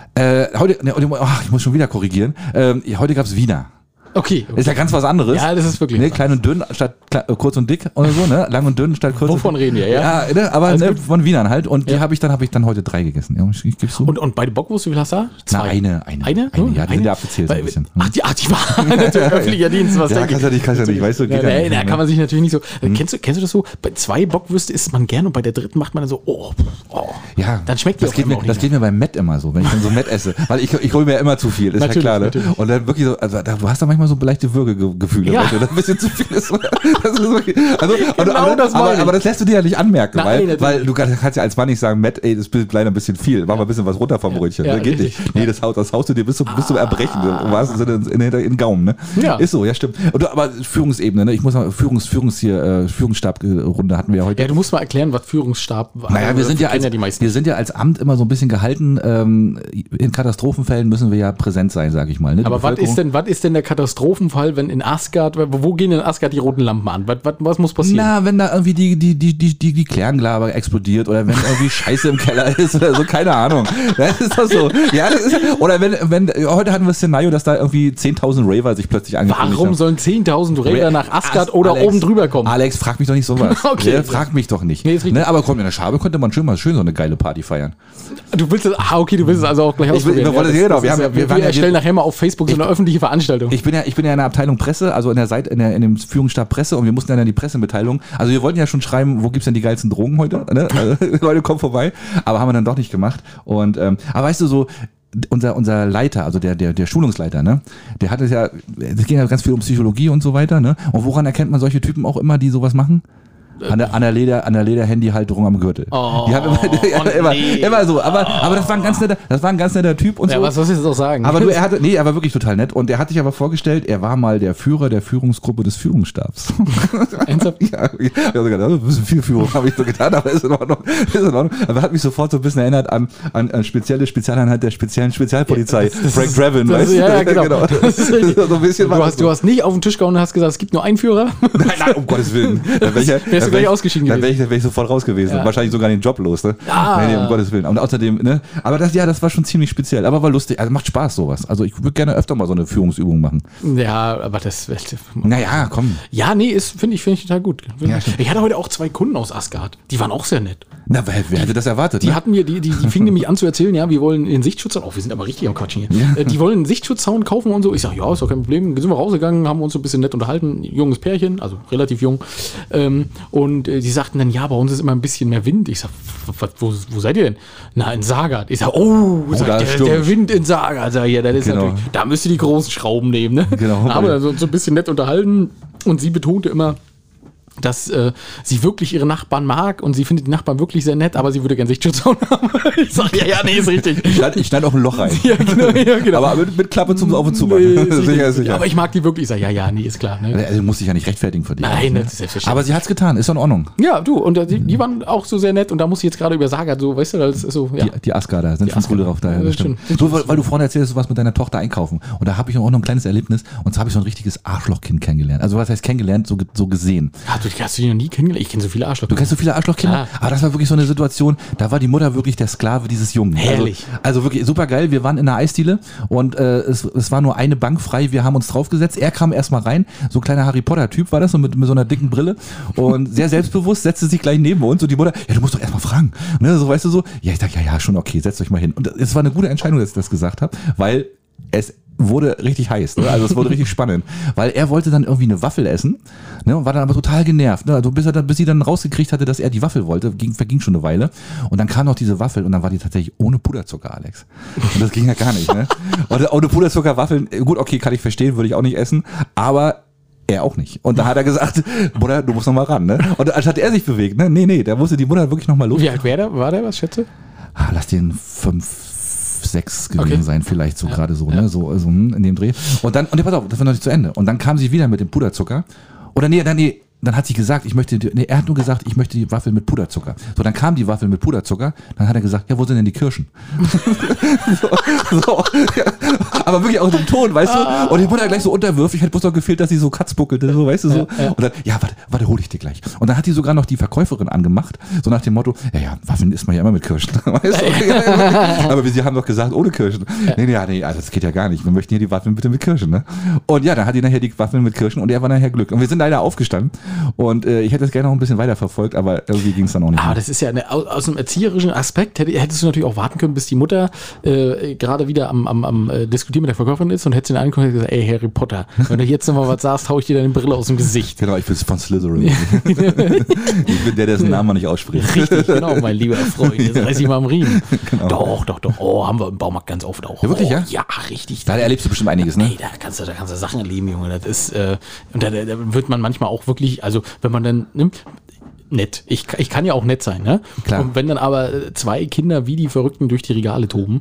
Ich muss schon wieder korrigieren. Heute gab's Wiener. Okay. Ist ja ganz was anderes. Ja, das ist wirklich. Ne, klein und dünn statt kurz und dick oder so, ne? Lang und dünn statt kurz. Wovon reden wir, ja? Ja, ne? Aber von Wienern halt. Und die habe ich dann heute 3 gegessen. Ja, ich gib's so. Und bei der Bockwurst, wie viel hast du da? 2. Eine? Ja, die sind ja abgezählt so ein bisschen. Ach, die war natürlich öffentlicher Dienst. Was kannst du nicht, weißt du, geht ja nicht. Kann man sich natürlich nicht so. Kennst du das so? Bei 2 Bockwürste isst man gern und bei der 3. macht man dann so, Ja, dann schmeckt die das geht mir, das geht mir beim Met immer so, wenn ich dann so Met esse. Weil ich hole mir ja immer zu viel, ist natürlich, ja klar. Ne? Natürlich. Und dann wirklich so, also du hast da manchmal so leichte Würgegefühle, Ja. weil das ein bisschen zu viel ist. Das ist wirklich, also, Genau das meine ich. aber das lässt du dir ja nicht anmerken, Nein, weil du kannst ja als Mann nicht sagen, Met, ey, das ist leider ein bisschen viel, mach mal ein bisschen was runter vom Brötchen. Ja, Ne? Geht richtig. nicht. Nee, das haust du dir bis zum Erbrechen, im wahrsten Sinne in den Gaumen. Ne? Ja. Ist so, ja stimmt. Aber Führungsebene, ne? Ich muss mal, Führungsstab-Runde hatten wir ja heute. Ja, du musst mal erklären, was Führungsstab war. Naja, wir sind ja die meisten. wir sind ja als Amt immer so ein bisschen gehalten, in Katastrophenfällen müssen wir ja präsent sein, sage ich mal. Ne? Die Aber was Bevölkerung- ist denn der Katastrophenfall, wenn in Asgard, wo gehen in Asgard die roten Lampen an? Was muss passieren? Na, wenn da irgendwie die Kläranlage explodiert oder wenn irgendwie Scheiße im Keller ist oder so, keine Ahnung. Das ist doch so. Ja, das ist, oder wenn heute hatten wir das Szenario, dass da irgendwie 10.000 Raver sich plötzlich angekündigt haben. Warum sollen 10.000 Räder nach Asgard oder Alex, oben drüber kommen? Alex, frag mich doch nicht sowas. Okay. Ja, frag mich doch nicht. Nee, ist richtig. Ne, aber komm, in der Schabe könnte man schön so eine geile Party feiern. Du willst es also auch gleich ausprobieren. wir wollen es genau. Wir erstellen nachher mal auf Facebook so eine öffentliche Veranstaltung. Ich bin ja in der Abteilung Presse, also in dem Führungsstab Presse, und wir mussten dann die Pressemitteilung. Also wir wollten ja schon schreiben, wo gibt's denn die geilsten Drogen heute? Ne? Also, Leute, kommt vorbei. Aber haben wir dann doch nicht gemacht. Und aber weißt du so, unser Leiter, also der Schulungsleiter, ne, der hat es ja, es ging ja ganz viel um Psychologie und so weiter, ne? Und woran erkennt man solche Typen auch immer, die sowas machen? An der Leder-Handyhalterung am Gürtel. Oh, die haben immer so. Aber das war ein ganz netter Typ und ja, so. was soll ich jetzt auch sagen? Aber er war wirklich total nett. Und er hat sich aber vorgestellt, er war mal der Führer der Führungsgruppe des Führungsstabs. Ernsthaft? Ja, ich habe so gedacht, ein bisschen viel Führung habe ich so getan, aber ist in Ordnung. Aber hat mich sofort so ein bisschen erinnert an Spezialeinheit der Spezialpolizei. Frank Drebin, weißt du? Ja, genau. Das ist richtig. So ein bisschen Du hast nicht auf den Tisch gehauen und hast gesagt, es gibt nur einen Führer. Nein, um Gottes Willen. Wärst du gleich ausgeschieden Dann wäre ich sofort raus gewesen. Ja. Wahrscheinlich sogar den Job los. Ne? Nee, um Gottes Willen. Und außerdem, ne? Aber das war schon ziemlich speziell. Aber war lustig. Also macht Spaß sowas. Also ich würde gerne öfter mal so eine Führungsübung machen. Ja, aber das... Naja, komm. Ja, nee, finde ich total gut. Ja, stimmt. Ich hatte heute auch 2 Kunden aus Asgard. Die waren auch sehr nett. Na, wer hätte das erwartet? Die ne? hatten mir, die fingen nämlich an zu erzählen, ja, wir wollen den Sichtschutzzaun, wir sind aber richtig am Quatschen hier. Ja. Die wollen einen Sichtschutzzaun kaufen und so. Ich sage, ja, ist doch kein Problem. Dann sind wir rausgegangen, haben uns so ein bisschen nett unterhalten. Junges Pärchen, also relativ jung. Und die sagten dann, ja, bei uns ist immer ein bisschen mehr Wind. Ich sage, wo seid ihr denn? Na, in Sagard. Ich sage, der Wind in Sagard. Sag ich, ja, das ist Genau. natürlich, da müsst ihr die großen Schrauben nehmen. Ne? Genau. Da haben wir dann so ein bisschen nett unterhalten und sie betonte immer, dass sie wirklich ihre Nachbarn mag und sie findet die Nachbarn wirklich sehr nett, aber sie würde gerne Sichtschutzzaun haben. Ich sage, ja, nee, ist richtig. Ich schneide auch ein Loch rein. Ja, genau. Aber mit Klappe zum Auf und zu machen. Nee, ist Sicher. Ja, aber ich mag die wirklich. Ich sage, ja, nee, ist klar. Ne? Also muss ich ja nicht rechtfertigen für die. Nein, ne? das ist selbstverständlich. Aber sie hat's getan, ist doch in Ordnung. Ja, du, und die waren auch so sehr nett und da muss ich jetzt gerade über Saga, so, weißt du, das ist so, ja. Die Asgarder sind schon cool drauf. Da, Ja, das das stimmt. stimmt. So, weil du vorhin erzählst, du warst mit deiner Tochter einkaufen. Und da habe ich auch noch ein kleines Erlebnis. Und zwar habe ich so ein richtiges Arschlochkind kennengelernt. Also was heißt kennengelernt? So gesehen. Hast du die noch nie kennengelernt? Ich kenne so viele Arschlöcher. Du kennst so viele Arschlochkinder? Ja. Aber das war wirklich so eine Situation, da war die Mutter wirklich der Sklave dieses Jungen. Herrlich. Also wirklich super geil. Wir waren in einer Eisdiele und es war nur eine Bank frei. Wir haben uns draufgesetzt. Er kam erstmal rein. So ein kleiner Harry Potter-Typ war das, so mit so einer dicken Brille. Und sehr selbstbewusst, setzte sich gleich neben uns. Und die Mutter, ja, du musst doch erstmal fragen. Ne, so, weißt du so. Ja, ich sag, ja, schon okay, setzt euch mal hin. Und es war eine gute Entscheidung, dass ich das gesagt habe, weil es wurde richtig heiß, ne? Also es wurde richtig spannend, weil er wollte dann irgendwie eine Waffel essen, ne? Und war dann aber total genervt, ne? Also bis sie dann rausgekriegt hatte, dass er die Waffel wollte, verging schon eine Weile und dann kam noch diese Waffel und dann war die tatsächlich ohne Puderzucker, Alex. Und das ging ja gar nicht, ne? Und ohne Puderzucker Waffeln, gut, okay, kann ich verstehen, würde ich auch nicht essen, aber er auch nicht. Und da hat er gesagt, Mutter, du musst noch mal ran, ne? Und anstatt er sich bewegt, ne? Nee, da musste die Mutter wirklich noch mal los. Wie alt war der, was schätze? Lass den 5-6 gewesen sein, vielleicht so gerade so, ne, so in dem Dreh. Und pass auf, das war noch nicht zu Ende. Und dann kam sie wieder mit dem Puderzucker. Oder dann hat sie gesagt, er hat nur gesagt, ich möchte die Waffel mit Puderzucker. So, dann kam die Waffel mit Puderzucker, dann hat er gesagt, ja, wo sind denn die Kirschen? so, ja. Aber wirklich auch im Ton, weißt du? Und die Mutter gleich so unterwürfig, hat bloß noch gefehlt, dass sie so katzbuckelte, so, weißt du, so. Ja. Und dann, ja, warte, hol ich dir gleich. Und dann hat die sogar noch die Verkäuferin angemacht, so nach dem Motto, ja, Waffeln isst man ja immer mit Kirschen. Weißt du? Aber sie haben doch gesagt, ohne Kirschen. Nee, also das geht ja gar nicht. Wir möchten hier die Waffeln bitte mit Kirschen, ne? Und ja, dann hat die nachher die Waffeln mit Kirschen und er war nachher Glück. Und wir sind leider aufgestanden Und ich hätte es gerne noch ein bisschen weiter verfolgt, aber irgendwie ging es dann auch nicht Aber mehr. das ist ja aus einem erzieherischen Aspekt, hättest du natürlich auch warten können, bis die Mutter gerade wieder am Diskutieren mit der Verkäuferin ist und hättest ihn angeguckt und gesagt, ey, Harry Potter, wenn du jetzt nochmal was sagst, hau ich dir deine Brille aus dem Gesicht. Genau, ich bin von Slytherin. Ich bin der, dessen Namen man nicht ausspricht. Richtig, genau, mein lieber Freund, jetzt reiß ich mal am Riemen. Genau. Doch. Oh, haben wir im Baumarkt ganz oft auch. Ja, wirklich, ja? Ja, richtig. Da erlebst du bestimmt einiges, ne? Nee, da kannst du Sachen erleben, Junge. Das ist, und da wird man manchmal auch wirklich, also wenn man dann nimmt, nett. Ich kann ja auch nett sein, ne? Klar. Und wenn dann aber zwei Kinder wie die Verrückten durch die Regale toben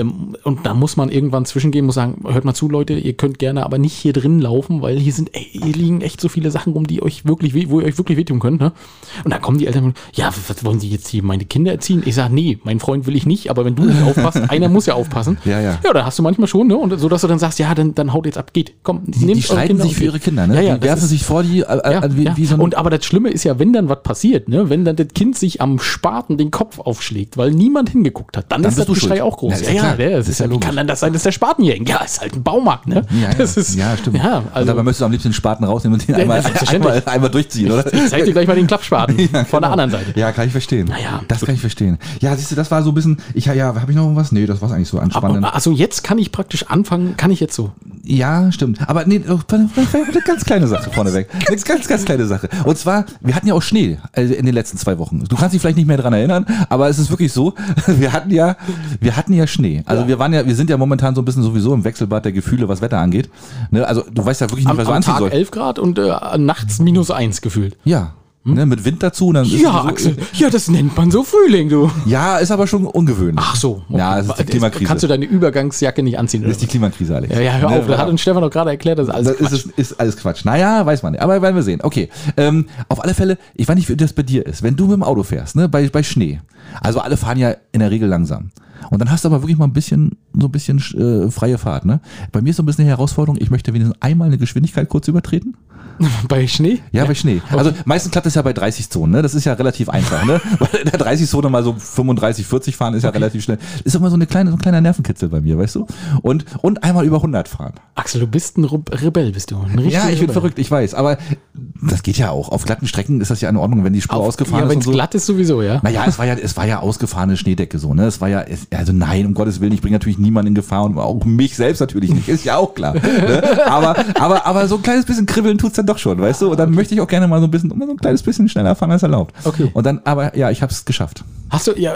und da muss man irgendwann zwischengehen, muss sagen, hört mal zu, Leute, ihr könnt gerne aber nicht hier drin laufen, weil hier liegen echt so viele Sachen rum, die euch wirklich wo ihr euch wirklich wehtun könnt, ne? Und dann kommen die Eltern und ja, was wollen sie jetzt hier meine Kinder erziehen? Ich sage, nee, mein Freund will ich nicht, aber wenn du nicht aufpasst, einer muss ja aufpassen. Ja. Ja, da hast du manchmal schon, ne? Und so, dass du dann sagst, ja, dann haut jetzt ab, geht, komm, Die streiten sich für ihre Kinder, ne? Ja, die werfen sich vor die, wie so ein... Und aber das Schlimme ist ja, wenn dann was passiert, ne, wenn dann das Kind sich am Spaten den Kopf aufschlägt, weil niemand hingeguckt hat, dann ist das Geschrei auch groß. Das ist ja wie logisch. kann dann das sein, dass der Spaten hier hängt? Ja, ist halt ein Baumarkt, ne? Ja, stimmt. Ja, Und also, dabei möchtest du am liebsten den Spaten rausnehmen und den selbstverständlich. einmal durchziehen, oder? ich zeig dir gleich mal den Klappspaten von der anderen Seite. Ja, kann ich verstehen. Naja, das kann ich verstehen. Ja, siehst du, das war so ein bisschen, habe ich noch was? Nee, das war eigentlich so anspannend. Also jetzt kann ich praktisch anfangen, kann ich jetzt so. Ja, stimmt. Aber nee, eine ganz kleine Sache vorneweg. Eine ganz kleine Sache. Und zwar, wir hatten ja auch Schnee in den letzten 2 Wochen. Du kannst dich vielleicht nicht mehr dran erinnern, aber es ist wirklich so, wir hatten ja Schnee. Also wir sind ja momentan so ein bisschen sowieso im Wechselbad der Gefühle, was Wetter angeht. Ne? Also du weißt ja wirklich nicht, was du Am anziehen Tag sollst. 11 Grad und nachts -1 gefühlt. Ja. Ne, mit Wind dazu. Dann ist Ja, Axel, ja, das nennt man so Frühling, du. Ja, ist aber schon ungewöhnlich. Ach so. Okay. Ja, es ist die Klimakrise. Kannst du deine Übergangsjacke nicht anziehen? Das ist die Klimakrise, Alex. Ja, hör auf, da hat uns Stefan doch gerade erklärt, das ist alles Quatsch. Ist alles Quatsch. Naja, weiß man nicht. Aber werden wir sehen. Okay. Auf alle Fälle, ich weiß nicht, wie das bei dir ist. Wenn du mit dem Auto fährst, ne, bei Schnee. Also alle fahren ja in der Regel langsam. Und dann hast du aber wirklich mal so ein bisschen freie Fahrt, ne? Bei mir ist so ein bisschen die Herausforderung, ich möchte wenigstens einmal eine Geschwindigkeit kurz übertreten. Bei Schnee? Ja, bei Schnee. Okay. Also meistens klappt es ja bei 30 Zonen, ne? Das ist ja relativ einfach, ne? Weil in der 30-Zone mal so 35, 40 fahren ist ja relativ schnell. Ist immer so ein kleiner Nervenkitzel bei mir, weißt du? Und einmal über 100 fahren. Axel, du bist ein Rebell, bist du. Ja, ich bin verrückt, ich weiß. Aber das geht ja auch. Auf glatten Strecken ist das ja in Ordnung, wenn die Spur ausgefahren ist. Ja, wenn es so. glatt ist sowieso, ja. Naja, es war ja ausgefahrene Schneedecke so, ne? Es war ja, also nein, um Gottes Willen, ich bringe natürlich niemanden in Gefahr und auch mich selbst natürlich nicht, ist ja auch klar. Ne? Aber so ein kleines bisschen kribbeln tut's dann doch schon, weißt du? Und dann möchte ich auch gerne mal so ein kleines bisschen schneller fahren als erlaubt. Okay. Und dann, aber ja, ich habe es geschafft. Hast du, ja,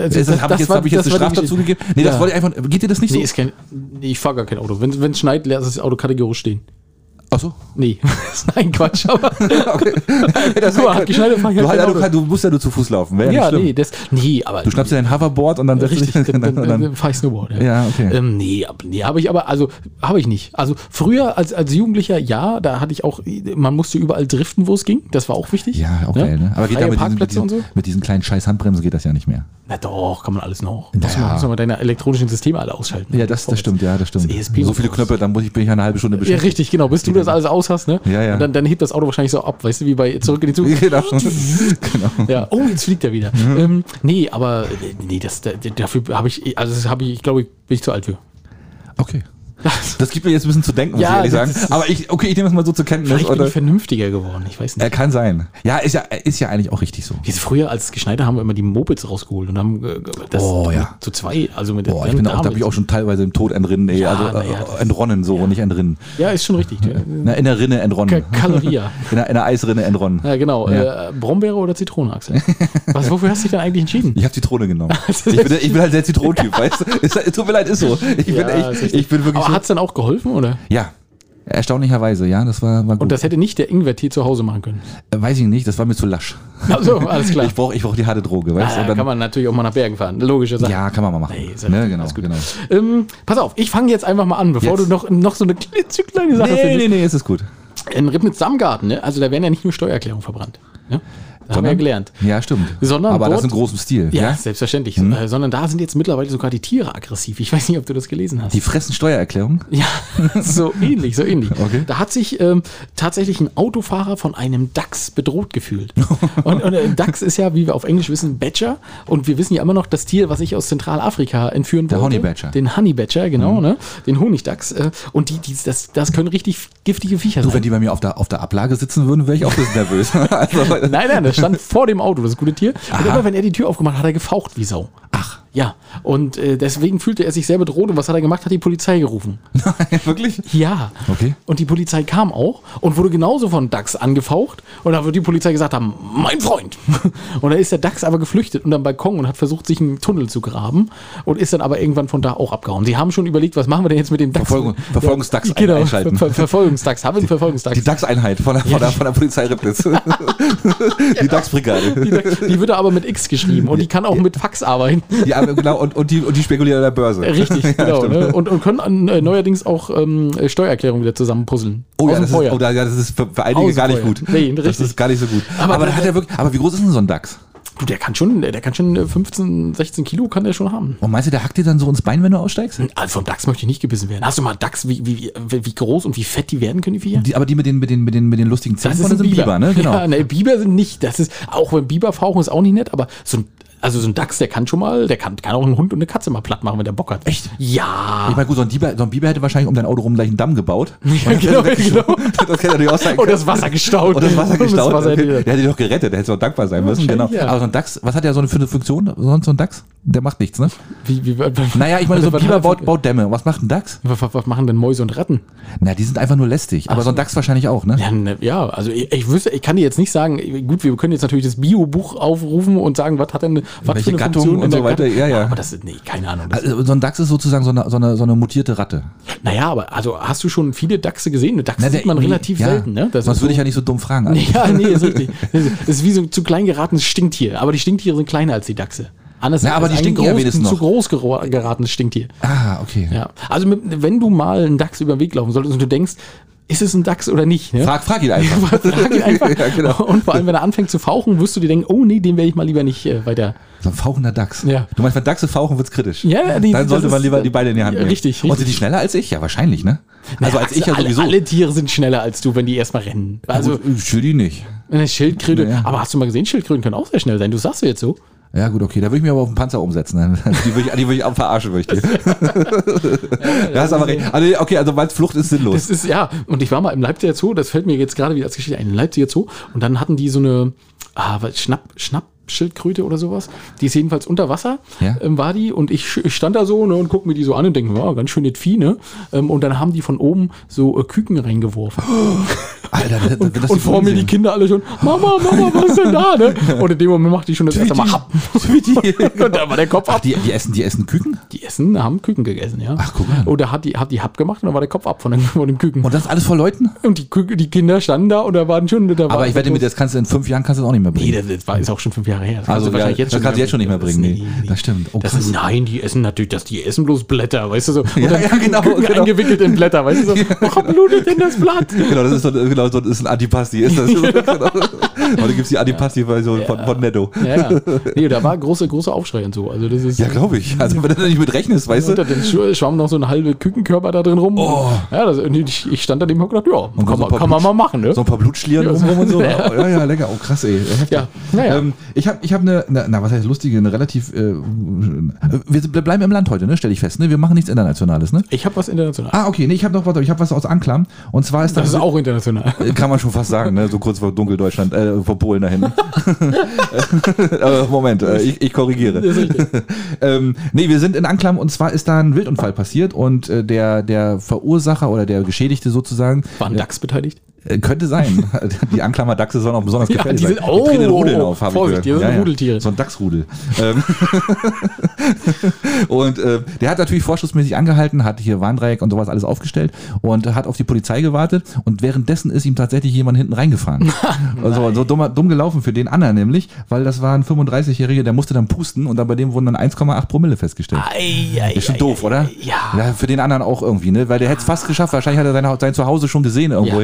hab ich jetzt eine Strafe dazu gegeben? Nee, das wollte ich einfach, geht dir das nicht so? Nee, ich fahre gar kein Auto. Wenn es schneit, lass das Auto kategorisch stehen. Ach so? Nee, nein, Quatsch, aber okay. hat geschneit, du musst ja nur zu Fuß laufen. Ja, nee, aber du schnappst dir dein Hoverboard und dann richtig, dann fahr ich Snowboard. Ja, okay. Nee, habe ich nicht. Also früher als Jugendlicher, ja, da hatte ich auch, man musste überall driften, wo es ging. Das war auch wichtig. Ja, auch geil, ne? Aber geht da mit diesen kleinen scheiß Handbremsen geht das ja nicht mehr. Na doch, kann man alles noch. Muss man deine elektronischen Systeme alle ausschalten. Ja, das stimmt, ja, das stimmt. So viele Knöpfe, dann bin ich eine halbe Stunde beschäftigt. Ja, richtig, genau. Bis du das alles aus hast, ne? Ja. Und dann hebt das Auto wahrscheinlich so ab, weißt du, wie bei Zurück in die Zukunft. Genau. Ja. Oh, jetzt fliegt er wieder. Mhm. Nee, dafür habe ich, ich glaube, bin ich zu alt für. Okay. Das gibt mir jetzt ein bisschen zu denken, muss ich ehrlich sagen. Aber ich nehme es mal so zur Kenntnis. Vielleicht bin ich vernünftiger geworden, ich weiß nicht. Kann sein. Ja, ist ja eigentlich auch richtig so. Früher als Geschneider haben wir immer die Mopeds rausgeholt und haben das zu 2, also mit da bin ich auch schon teilweise im Tod entrinnen, entronnen so, nicht entrinnen. Ja, ist schon richtig. In der Rinne entronnen. Kaloria. In der Eisrinne entronnen. Ja, genau. Ja. Brombeere oder Zitrone, Axel? Wofür hast du dich denn eigentlich entschieden? Ich habe Zitrone genommen. Ich bin halt der Zitronentyp, weißt du? Tut mir leid, ist so. Ich bin wirklich. Aber hat es dann auch geholfen, oder? Ja. Erstaunlicherweise, ja, das war gut. Und das hätte nicht der Ingwertee zu Hause machen können? Weiß ich nicht, das war mir zu lasch. Also, alles klar. Ich brauch die harte Droge, weißt du? Dann kann man natürlich auch mal nach Bergen fahren, logische Sache. Ja, kann man mal machen. Nee, genau. Pass auf, ich fange jetzt einfach mal an, bevor du noch so eine klitzekleine Sache findest. Nee, ist gut. In Ribnitz-Samgarten, ne? Also da werden ja nicht nur Steuererklärungen verbrannt. Ne? Das haben wir ja gelernt. Ja, stimmt. Sondern aber das dort- in großem Stil. Ja, selbstverständlich. Sondern da sind jetzt mittlerweile sogar die Tiere aggressiv. Ich weiß nicht, ob du das gelesen hast. Die fressen Steuererklärung? Ja, so ähnlich. Okay. Da hat sich tatsächlich ein Autofahrer von einem Dachs bedroht gefühlt. Und ein Dachs ist ja, wie wir auf Englisch wissen, Badger. Und wir wissen ja immer noch, das Tier, was ich aus Zentralafrika entführen wollte. Der Honey Badger. Den Honey Badger, genau, ne? Den Honigdachs. Und das können richtig giftige Viecher Du, sein. wenn die bei mir auf der Ablage sitzen würden, wäre ich auch ein bisschen nervös. Also, Nein, das stand vor dem Auto, das gute Tier. Und immer wenn er die Tür aufgemacht hat, hat er gefaucht wie Sau. ach, Ja, und deswegen fühlte er sich sehr bedroht. Und was hat er gemacht? Hat die Polizei gerufen. wirklich? Ja. Okay. Und die Polizei kam auch und wurde genauso von Dachs angefaucht. Und da wird die Polizei gesagt haben, mein Freund. Und da ist der Dachs aber geflüchtet unter dem Balkon und hat versucht, sich einen Tunnel zu graben und ist dann aber irgendwann von da auch abgehauen. Sie haben schon überlegt, was machen wir denn jetzt mit dem Dachs? Verfolgungsdachs Genau, einschalten. Verfolgungsdachs. Haben wir einen Verfolgungsdachs? Die Dachseinheit von der Polizei Riplitz. Die Dachsbrigade. Die wird aber mit X geschrieben und die kann auch mit Fax arbeiten. Ja, genau, und die spekulieren an der Börse. Richtig, Ja, genau. stimmt. Ne? Und können neuerdings auch Steuererklärungen wieder zusammenpuzzeln. Oh ja, Aus dem Feuer. das ist für einige Aus gar dem nicht Feuer. gut. Nee, das richtig. ist gar nicht so gut. Aber Aber, da hat er wirklich, aber wie groß ist denn so ein Dachs? Du, der kann schon 15, 16 Kilo kann der schon haben. Und meinst du, der hackt dir dann so ins Bein, wenn du aussteigst? Also vom Dachs möchte ich nicht gebissen werden. Hast du mal Dachs, wie groß und wie fett die werden können, die Viecher? Aber die mit den lustigen Zähnen Das ist ein sind Biber, ne? Genau. Ja, ne, Biber sind nicht, das ist, auch wenn Biber fauchen ist auch nicht nett, aber so ein Dachs, der kann schon mal, der kann auch einen Hund und eine Katze mal platt machen, wenn der Bock hat. Echt? Ja. Ich meine, gut, so ein Biber hätte wahrscheinlich um dein Auto rum gleich einen Damm gebaut. Ja, genau. Das kann natürlich auch sein. Und das Wasser gestaut. Und das Wasser gestaut. Das Wasser Der hätte dich doch gerettet, der hätte doch dankbar sein müssen. Genau. wahrscheinlich, ja. Aber so ein Dachs, was hat der so für eine Funktion? Sonst so ein Dachs? Der macht nichts, ne? Wie, Naja, ich meine, so ein was- Biber baut Dämme. Was macht ein Dachs? was machen denn Mäuse und Ratten? Na, die sind einfach nur lästig. Aber so ein Dachs wahrscheinlich auch, ne? Ja, ja, also ich kann dir jetzt nicht sagen, gut, wir können jetzt natürlich das Bio-Buch aufrufen und sagen, was hat denn, was Welche für eine Gattung Funktion in und der so weiter, Gattung? ja, ja. Aber das ist, nee, keine Ahnung. Das, Also, so ein Dachs ist sozusagen so eine mutierte Ratte. naja, aber also hast du schon viele Dachse gesehen? Eine Dachse Na, sieht man relativ ja, selten, ne? Das Sonst ist würde ich so- ja nicht so dumm fragen. Also, Ja, nee, ist richtig. Das ist wie so ein zu klein geratenes Stinktier. Aber die Stinktiere sind kleiner als die Dachse. Anders Na, aber als die ein stinken ja wenigstens zu noch. groß geratenes Stinktier. Ah, okay. Ja. Also wenn du mal einen Dachs über den Weg laufen solltest und du denkst, ist es ein Dachs oder nicht? Ne? Frag ihn einfach. Frag ihn einfach. Ja, genau. Und vor allem, wenn er anfängt zu fauchen, wirst du dir denken, oh nee, den werde ich mal lieber nicht weiter. So ein fauchender Dachs. Ja. Du meinst, wenn Dachse fauchen, wird's kritisch. Ja, Dann sollte das man ist- lieber die Beine in die Hand ja, nehmen. richtig, Und richtig. sind die schneller als ich? Ja, wahrscheinlich, ne? Also als ich ja alle, sowieso. alle Tiere sind schneller als du, wenn die erstmal rennen. Also Schildi nicht. eine Schildkröte. Ja. Aber hast du mal gesehen, Schildkröten können auch sehr schnell sein. Du sagst du jetzt so. Ja, gut, okay. Da würde ich mir aber auf den Panzer umsetzen. Die würde ich auch verarschen, möchte ich. Da hast aber recht. Also, okay, also weil Flucht ist sinnlos. Das ist, ja, und ich war mal im Leipziger Zoo, das fällt mir jetzt gerade wieder als Geschichte ein, im Leipziger Zoo, und dann hatten die so eine Schnappschildkröte oder sowas, die ist jedenfalls unter Wasser, Ja. war die, und ich stand da so, ne, und guck mir die so an und denke, ja, ganz schön Vieh, ne, und dann haben die von oben so Küken reingeworfen. Alter, das Und vor mir die Kinder alle schon, Mama, was ist denn da, ne? Und in dem Moment macht die schon das erste Mal Happen. Und da war der Kopf Ach, ab. die essen Küken? Die haben Küken gegessen, ja. Ach, guck mal. Und da hat die Happ gemacht und dann war der Kopf ab von dem Küken. Und das alles vor Leuten? Und die Kinder standen da und da waren schon. Aber ich wette mit, das kannst du in 5 Jahren kannst du das auch nicht mehr bringen. Nee, ist auch schon 5 Jahre her. Das kannst Also, du wahrscheinlich ja, das kannst du jetzt schon nicht mehr bringen. Nee, das stimmt. Oh, das krass. ist, nein, die essen natürlich, die essen bloß Blätter, weißt du so. Und Ja, dann ja, Küken, genau, Küken genau. eingewickelt in Blätter, weißt du so. Warum blutet denn das Blatt? Genau, das ist ein Antipasti. Ist das. Genau. Heute gibt es die Antipasti-Version von Netto. Ja. Nee, da war großer Aufschrei und so. Also das ist. Ja, glaube ich. Also wenn du da nicht mit rechnest, weißt Und du. dann schwamm noch so ein halber Kükenkörper da drin rum. Oh. Ja, und ich stand daneben und hab gedacht, ja, Und so ein paar kann man mal machen, ne? So ein paar Blutschlieren Ja. rum und so. Ja. Ja, lecker. Oh, krass, ey. Heftig. Ja, naja. Ich hab was heißt lustige, eine relativ, wir bleiben im Land heute, ne, stelle ich fest, ne? Wir machen nichts Internationales, ne? Ich habe was international. Ah, okay, nee, ich habe was aus Anklam. Und zwar ist Das ist auch international. kann man schon fast sagen, ne? So kurz vor Dunkeldeutschland, vor Polen da hinten. Moment, ich korrigiere. Das ist richtig. Nee, wir sind in Anklam und zwar ist da ein Wildunfall passiert und der Verursacher oder der Geschädigte sozusagen War ein Dachs beteiligt? könnte sein. Die Anklamer Dachse sollen auch besonders Ja, gefährlich die sein. sind- oh, treten in Rudeln auf, habe ich Vorsicht, gehört. die sind Rudeltiere. So ein Dachsrudel. Und der hat natürlich vorschussmäßig angehalten, hat hier Warndreieck und sowas alles aufgestellt und hat auf die Polizei gewartet und währenddessen ist ihm tatsächlich jemand hinten reingefahren. Also so dumm gelaufen für den anderen nämlich, weil das war ein 35-Jähriger, der musste dann pusten und dann bei dem wurden dann 1,8 Promille festgestellt. Ist schon doof, oder? Ja. Ja, für den anderen auch irgendwie, ne? Weil der hätte es fast geschafft. Wahrscheinlich hat er sein Zuhause schon gesehen irgendwo Ja, hinten. ja.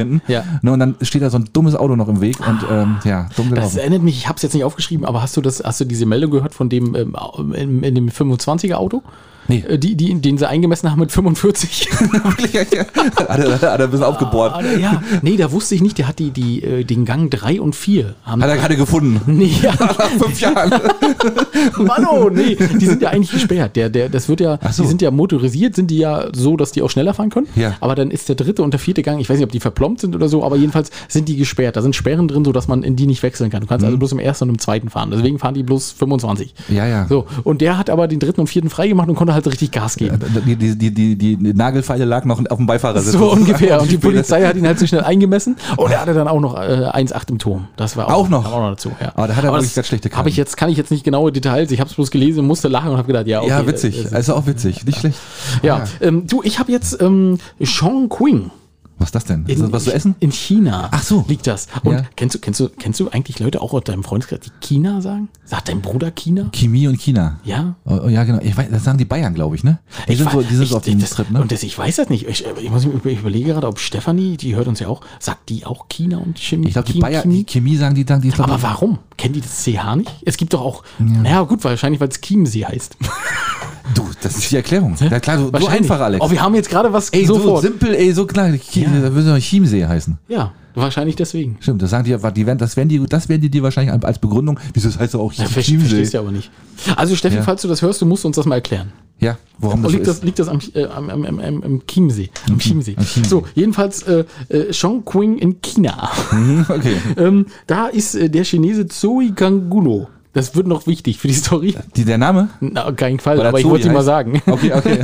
Ne, und dann steht da so ein dummes Auto noch im Weg und dumm Das gelaufen. erinnert mich, ich habe es jetzt nicht aufgeschrieben, aber hast du diese Meldung gehört von dem in dem 25er Auto? Nee. Den sie eingemessen haben mit 45. Wirklich, ja. Hat er ein bisschen aufgebohrt. Ja, nee, da wusste ich nicht, der hat den Gang 3 und 4. Hat er gerade gefunden. Nee, ja. Nach 5 Jahren. Mann, oh, nee, die sind ja eigentlich gesperrt. Das wird ja, Ach so. Die sind ja motorisiert, sind die ja so, dass die auch schneller fahren können. Ja. Aber dann ist der 3. und der 4. Gang, ich weiß nicht, ob die verplombt sind oder so, aber jedenfalls sind die gesperrt. Da sind Sperren drin, sodass man in die nicht wechseln kann. Du kannst also bloß im 1. und im 2. fahren. Deswegen fahren die bloß 25. Ja. So, und der hat aber den 3. und 4. freigemacht und konnte halt richtig Gas geben. Die Nagelfeile lag noch auf dem Beifahrersitz. So ungefähr. Und die Polizei hat ihn halt so schnell eingemessen. Und er hatte dann auch noch 1,8 im Turm. Das war Auch noch? Kam auch noch dazu. Ja. Aber da hat er wirklich ganz schlechte Karten. Kann ich jetzt nicht genaue Details. Ich habe es bloß gelesen, musste lachen und habe gedacht, ja, okay. Ja, witzig. Also auch witzig. Nicht schlecht. Ja, du, ich habe jetzt Chongqing. Was ist das denn? Ist das was zu essen? In China. Ach so. Liegt das. Und Ja. kennst du eigentlich Leute auch aus deinem Freundeskreis, die China sagen? Sagt dein Bruder China? Chemie und China. Ja. Oh, ja, genau. Ich weiß, das sagen die Bayern, glaube ich, ne? Die sind so auf dem Trip, ne? Und ich weiß das nicht. Ich überlege gerade, ob Stefanie, die hört uns ja auch, sagt die auch China und Chemie? Ich glaube, die Bayern, die Chemie sagen die dann, Aber warum? Kennen die das CH nicht? Es gibt doch auch, naja gut, wahrscheinlich, weil es Chiemsee heißt. Du, das ist die Erklärung. Ja klar, so einfach, Alex. Oh, wir haben jetzt gerade was Ey, so sofort. simpel, so klar. Da würde es Chiemsee heißen. Ja, wahrscheinlich deswegen. Stimmt, das sagen das werden die dir wahrscheinlich als Begründung. Wieso das heißt doch auch Verstehst Chiemsee? du aber nicht. Also Steffi, Ja. falls du das hörst, du musst uns das mal erklären. Ja, warum das so ist. Liegt das am Chiemsee? Am Chiemsee. am Chiemsee. So, jedenfalls Chongqing in China. Okay. Da ist der Chinese Zhou Gangulo. Das wird noch wichtig für die Story. Der Name? Na, auf keinen Fall, Weil er aber ich Zoe wollte sie mal heißt? sagen. Okay.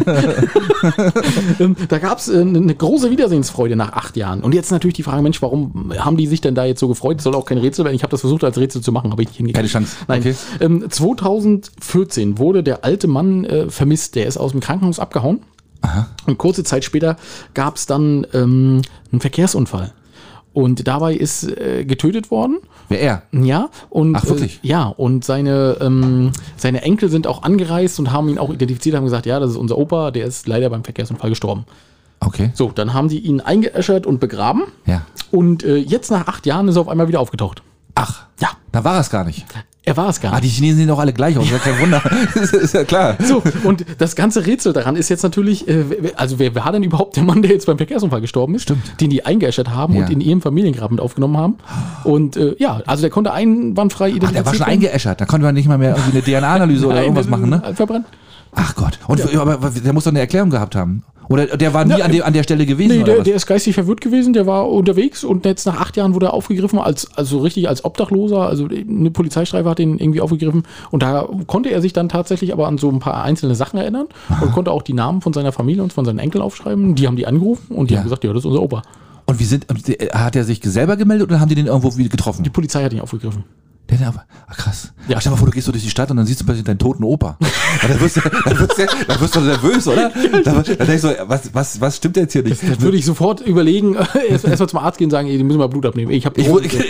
Da gab es eine große Wiedersehensfreude nach 8 Jahren. Und jetzt natürlich die Frage, Mensch, warum haben die sich denn da jetzt so gefreut? Das soll auch kein Rätsel werden. Ich habe das versucht als Rätsel zu machen, habe ich nicht hingekriegt. Keine Chance. Nein. Okay. 2014 wurde der alte Mann vermisst. Der ist aus dem Krankenhaus abgehauen. Aha. Und kurze Zeit später gab es dann einen Verkehrsunfall. Und dabei ist getötet worden. Wer er? Ja, und Ach, wirklich? Und seine Enkel sind auch angereist und haben ihn auch identifiziert, haben gesagt, ja, das ist unser Opa, der ist leider beim Verkehrsunfall gestorben. Okay. So, dann haben sie ihn eingeäschert und begraben. Ja. Und jetzt nach 8 Jahren ist er auf einmal wieder aufgetaucht. Ach, Ja, da war es gar nicht. er war es gar nicht. Die Chinesen sehen doch alle gleich aus, ist ja kein Wunder. Das ist ja klar. So, und das ganze Rätsel daran ist jetzt natürlich, wer war denn überhaupt der Mann, der jetzt beim Verkehrsunfall gestorben ist? Stimmt. Den die eingeäschert haben Ja. und in ihrem Familiengrab mit aufgenommen haben. Und also der konnte einwandfrei identifizieren. Der war schon eingeäschert, da konnte man nicht mal mehr irgendwie eine DNA-Analyse oder irgendwas machen, ne? Verbrannt. Ach Gott. Aber der muss doch eine Erklärung gehabt haben. Oder der war nie an der Stelle gewesen, Nee, oder was? der ist geistig verwirrt gewesen, der war unterwegs und jetzt nach 8 Jahren wurde er aufgegriffen, also richtig als Obdachloser, also eine Polizeistreife hat ihn irgendwie aufgegriffen und da konnte er sich dann tatsächlich aber an so ein paar einzelne Sachen erinnern und konnte auch die Namen von seiner Familie und von seinen Enkeln aufschreiben, die haben die angerufen und die Ja. haben gesagt, ja, das ist unser Opa. Und hat er sich selber gemeldet oder haben die den irgendwo wieder getroffen? Die Polizei hat ihn aufgegriffen. Krass. Ja. Stell dir mal vor, du gehst so durch die Stadt und dann siehst du plötzlich deinen toten Opa. Ja, dann wirst du nervös, oder? Dann denkst du, was stimmt jetzt hier nicht? Das würde ich sofort überlegen, erstmal zum Arzt gehen und sagen, ey, die müssen mal Blut abnehmen. Ich Ich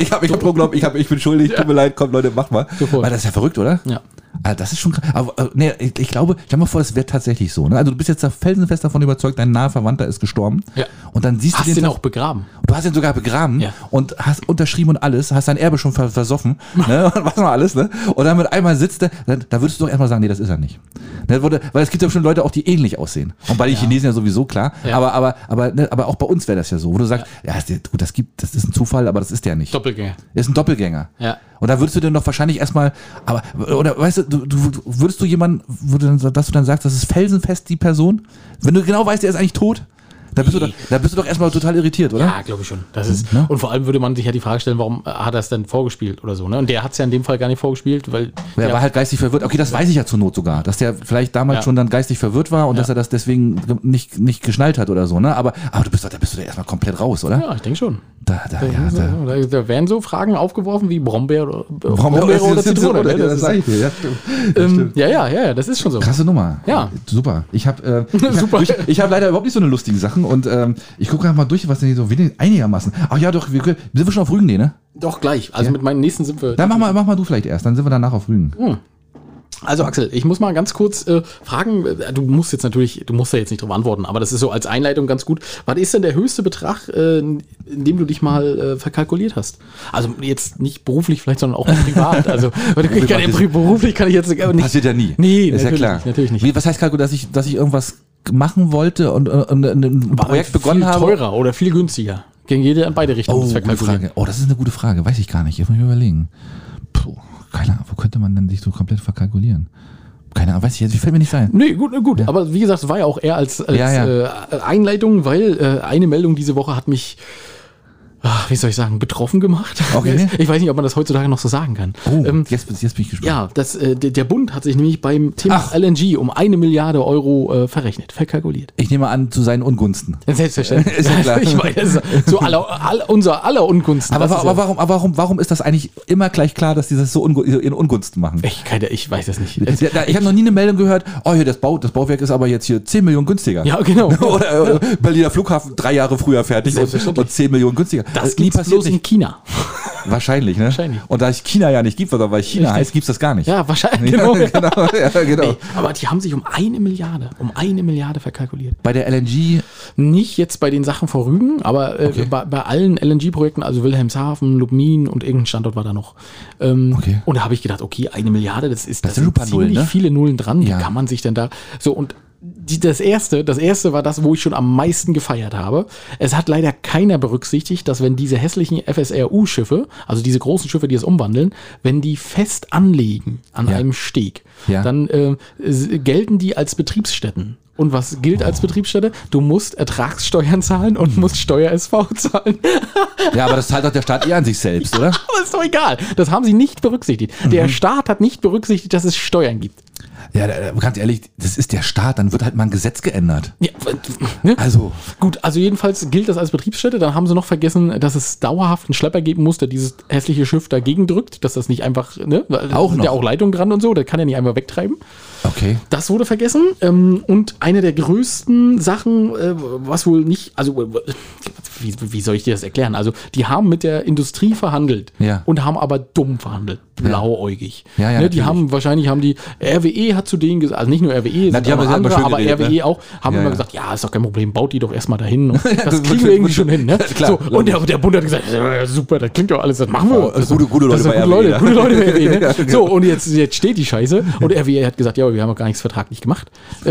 bin schuldig, tut mir leid, komm Leute, mach mal. Sofort. Weil das ist ja verrückt, oder? Ja. Also das ist schon krass. Aber nee, ich glaube, stell dir mal vor, das wäre tatsächlich so. Ne? Also du bist jetzt da felsenfest davon überzeugt, dein naher Verwandter ist gestorben. Ja. Und dann siehst Hast du den auch begraben? Du hast ihn sogar begraben Ja. und hast unterschrieben und alles, hast dein Erbe schon versoffen, ne? Und was noch alles, ne? Und dann mit einmal sitzt er, da würdest du doch erstmal sagen, nee, das ist er nicht. Ne? Weil es gibt ja schon Leute auch, die ähnlich aussehen. Und bei den Chinesen ja sowieso, klar. Ja. Aber auch bei uns wäre das ja so, wo du sagst, das ist ein Zufall, aber das ist der nicht. Doppelgänger. Ist ein Doppelgänger. Ja. Und da würdest du dir doch wahrscheinlich erstmal, oder weißt du, würdest du jemanden, dass du dann sagst, das ist felsenfest die Person? Wenn du genau weißt, der ist eigentlich tot, da bist du doch erstmal total irritiert, oder? Ja, glaube ich schon. Das ist, Ne? und vor allem würde man sich ja die Frage stellen, warum hat er es denn vorgespielt oder so. Ne? Und der hat es ja in dem Fall gar nicht vorgespielt, weil Er war halt geistig verwirrt. Okay, das weiß ich ja zur Not sogar, dass der vielleicht damals Ja. schon dann geistig verwirrt war und dass er das deswegen nicht geschnallt hat oder so, ne? Aber da bist du erstmal komplett raus, oder? ja, ich denke schon. Da Da werden so Fragen aufgeworfen wie Brombeere oder Zitrone. Ne? Das sag ich dir, ja, stimmt. Ja, das ist schon so. Krasse Nummer. Ja. Super. Ich habe Super. ich hab leider überhaupt nicht so eine lustigen Sachen und ich gucke mal durch, was denn hier so einigermaßen. Ach ja, doch, sind wir schon auf Rügen? Nee, ne? Doch, gleich. Also mit meinen nächsten sind wir. Dann mach mal du vielleicht erst, dann sind wir danach auf Rügen. Also Axel, ich muss mal ganz kurz fragen, du musst da jetzt nicht drauf antworten, aber das ist so als Einleitung ganz gut. Was ist denn der höchste Betrag, in dem du dich mal verkalkuliert hast? Also jetzt nicht beruflich vielleicht, sondern auch privat. Also beruflich kann ich jetzt nicht. Passiert ja nie. Nee, ist ja klar. Natürlich nicht. Was heißt kalkuliert, dass ich irgendwas machen wollte und ein Projekt begonnen habe? Viel teurer oder viel günstiger? Gegen jede in beide Richtungen. Gute Frage. Oh, das ist eine gute Frage. Weiß ich gar nicht. Jetzt muss ich mir überlegen. Puh. Keine Ahnung, wo könnte man denn sich so komplett verkalkulieren? Keine Ahnung, weiß ich jetzt, fällt mir nicht ein. Nee, gut. Ja. Aber wie gesagt, es war ja auch eher als Einleitung, weil eine Meldung diese Woche hat mich, wie soll ich sagen, betroffen gemacht. Okay. Ich weiß nicht, ob man das heutzutage noch so sagen kann. Oh, jetzt bin ich gespannt. Ja, der Bund hat sich nämlich beim Thema LNG um 1 Milliarde Euro verkalkuliert. Ich nehme an, zu seinen Ungunsten. Selbstverständlich. Ist ja klar. Ich meine, zu unser aller Ungunsten. Aber warum ist das eigentlich immer gleich klar, dass die das so in Ungunsten machen? Ich weiß es nicht. Ich habe noch nie eine Meldung gehört, hier das Bauwerk ist aber jetzt hier 10 Millionen günstiger. Ja, genau. Oder Berliner Flughafen 3 Jahre früher fertig und 10 Millionen günstiger. Das gibt's bloß in China. Wahrscheinlich, ne? Wahrscheinlich. Und da es China ja nicht gibt, oder weil China heißt, gibt es das gar nicht. Ja, wahrscheinlich. Genau. Genau. Nee, aber die haben sich um 1 Milliarde verkalkuliert. Bei der LNG? Nicht jetzt bei den Sachen vor Rügen, aber bei allen LNG-Projekten, also Wilhelmshaven, Lubmin und irgendein Standort war da noch. Und da habe ich gedacht, okay, 1 Milliarde, das sind ziemlich Nullen, ne? Viele Nullen dran. Ja. Wie kann man sich denn da so und das erste war das, wo ich schon am meisten gefeiert habe. Es hat leider keiner berücksichtigt, dass wenn diese hässlichen FSRU-Schiffe, also diese großen Schiffe, die es umwandeln, wenn die fest anlegen an einem Steg, dann gelten die als Betriebsstätten. Und was gilt als Betriebsstätte? Du musst Ertragssteuern zahlen und musst Steuer-SV zahlen. Ja, aber das zahlt doch der Staat eher an sich selbst, oder? Aber ist doch egal. Das haben sie nicht berücksichtigt. Der Staat hat nicht berücksichtigt, dass es Steuern gibt. Ja, ganz ehrlich, das ist der Staat, dann wird halt mal ein Gesetz geändert. Ja, ne? Also gut, also jedenfalls gilt das als Betriebsstätte. Dann haben sie noch vergessen, dass es dauerhaft einen Schlepper geben muss, der dieses hässliche Schiff dagegen drückt, dass das nicht einfach, ne? Auch noch. Der auch Leitung dran und so, der kann ja nicht einfach wegtreiben. Okay. Das wurde vergessen. Und eine der größten Sachen, was wohl nicht, also wie soll ich dir das erklären? Also die haben mit der Industrie verhandelt und haben aber dumm verhandelt, blauäugig. Ja, ne, wahrscheinlich haben die RWE hat zu denen gesagt, also nicht nur RWE, aber RWE auch, haben immer gesagt, ja, ist doch kein Problem, baut die doch erstmal dahin. Das kriegen wir irgendwie schon hin. Ne? Klar, so, und der Bund hat gesagt, super, das klingt doch alles, das machen wir. Gute Leute bei RWE. Gute Leute bei RWE. Ne? So, und jetzt steht die Scheiße und RWE hat gesagt, ja, wir haben auch gar nichts vertraglich gemacht.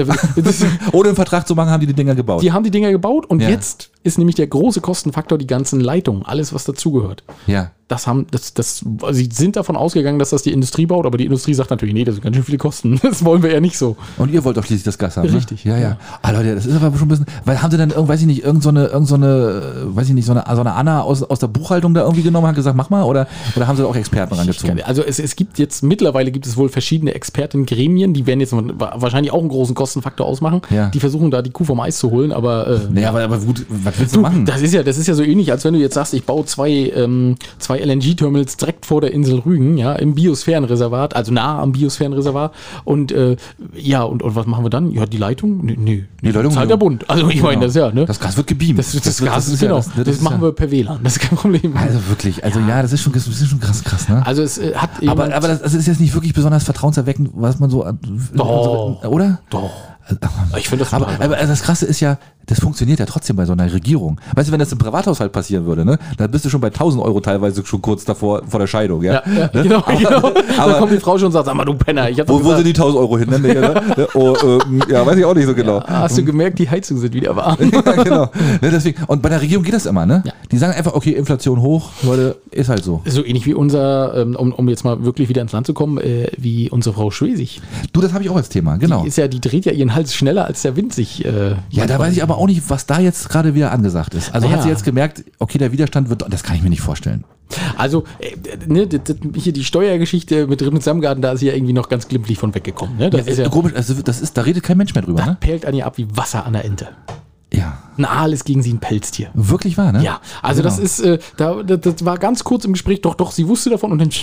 Ohne einen Vertrag zu machen, haben die Dinger gebaut. Die haben die Dinger gebaut und jetzt ist nämlich der große Kostenfaktor die ganzen Leitungen, alles was dazugehört. Ja. Sie sind davon ausgegangen, dass das die Industrie baut, aber die Industrie sagt natürlich, nee, das sind ganz schön viele Kosten. Das wollen wir ja nicht so. Und ihr wollt doch schließlich das Gas haben, richtig. Ne? Ja. Ah, Leute, das ist aber schon ein bisschen, weil haben sie dann, weiß ich nicht, so eine Anna aus der Buchhaltung da irgendwie genommen und hat gesagt, mach mal, oder haben sie auch Experten rangezogen? Also es gibt jetzt, mittlerweile gibt es wohl verschiedene Expertengremien, die werden jetzt wahrscheinlich auch einen großen Kostenfaktor ausmachen. Ja. Die versuchen da die Kuh vom Eis zu holen, aber aber gut, was willst du machen? Das ist ja so ähnlich, als wenn du jetzt sagst, ich baue zwei LNG-Terminals direkt vor der Insel Rügen, ja, im Biosphärenreservat, also nah am Biosphärenreservat. Und und was machen wir dann? Ja, die Leitung? Nee. Die Leitung zahlt der Bund. Also ich meine, das ne? Das Gas wird gebeamt. Das Gas ist genau. Das machen wir per WLAN. Das ist kein Problem. Also wirklich, das ist schon krass, ne? Also es hat aber das ist jetzt nicht wirklich besonders vertrauenserweckend, was man so. Doch. Oder? Doch. Ich finde das aber das Krasse ist ja, das funktioniert ja trotzdem bei so einer Regierung. Weißt du, wenn das im Privathaushalt passieren würde, ne, dann bist du schon bei 1.000 Euro teilweise schon kurz davor vor der Scheidung, ja. Ja, ne? Genau. Da kommt die Frau schon und sagt, sag mal, du Penner. Wo sind die 1.000 Euro hin? Weiß ich auch nicht so genau. Ja, hast du gemerkt, die Heizungen sind wieder warm. Ja, genau. Ne, deswegen. Und bei der Regierung geht das immer, ne? Ja. Die sagen einfach, okay, Inflation hoch, Leute, ist halt so. So ähnlich wie unser, um jetzt mal wirklich wieder ins Land zu kommen, wie unsere Frau Schwesig. Du, das habe ich auch als Thema, genau. Die dreht ja ihren Hals schneller, als der Wind sich. Ja, da weiß ich aber auch nicht, was da jetzt gerade wieder angesagt ist. Also hat sie jetzt gemerkt, okay, der Widerstand wird, das kann ich mir nicht vorstellen. Also, hier die Steuergeschichte mit Rippen und Samgarten, da ist sie ja irgendwie noch ganz glimpflich von weggekommen. Ne? Das ist ja komisch, also da redet kein Mensch mehr drüber. Das perlt an ihr ab wie Wasser an der Ente. Ja. Ein Aal ist gegen sie ein Pelztier. Wirklich wahr, ne? Ja, also genau. Das ist, das war ganz kurz im Gespräch, doch, sie wusste davon und dann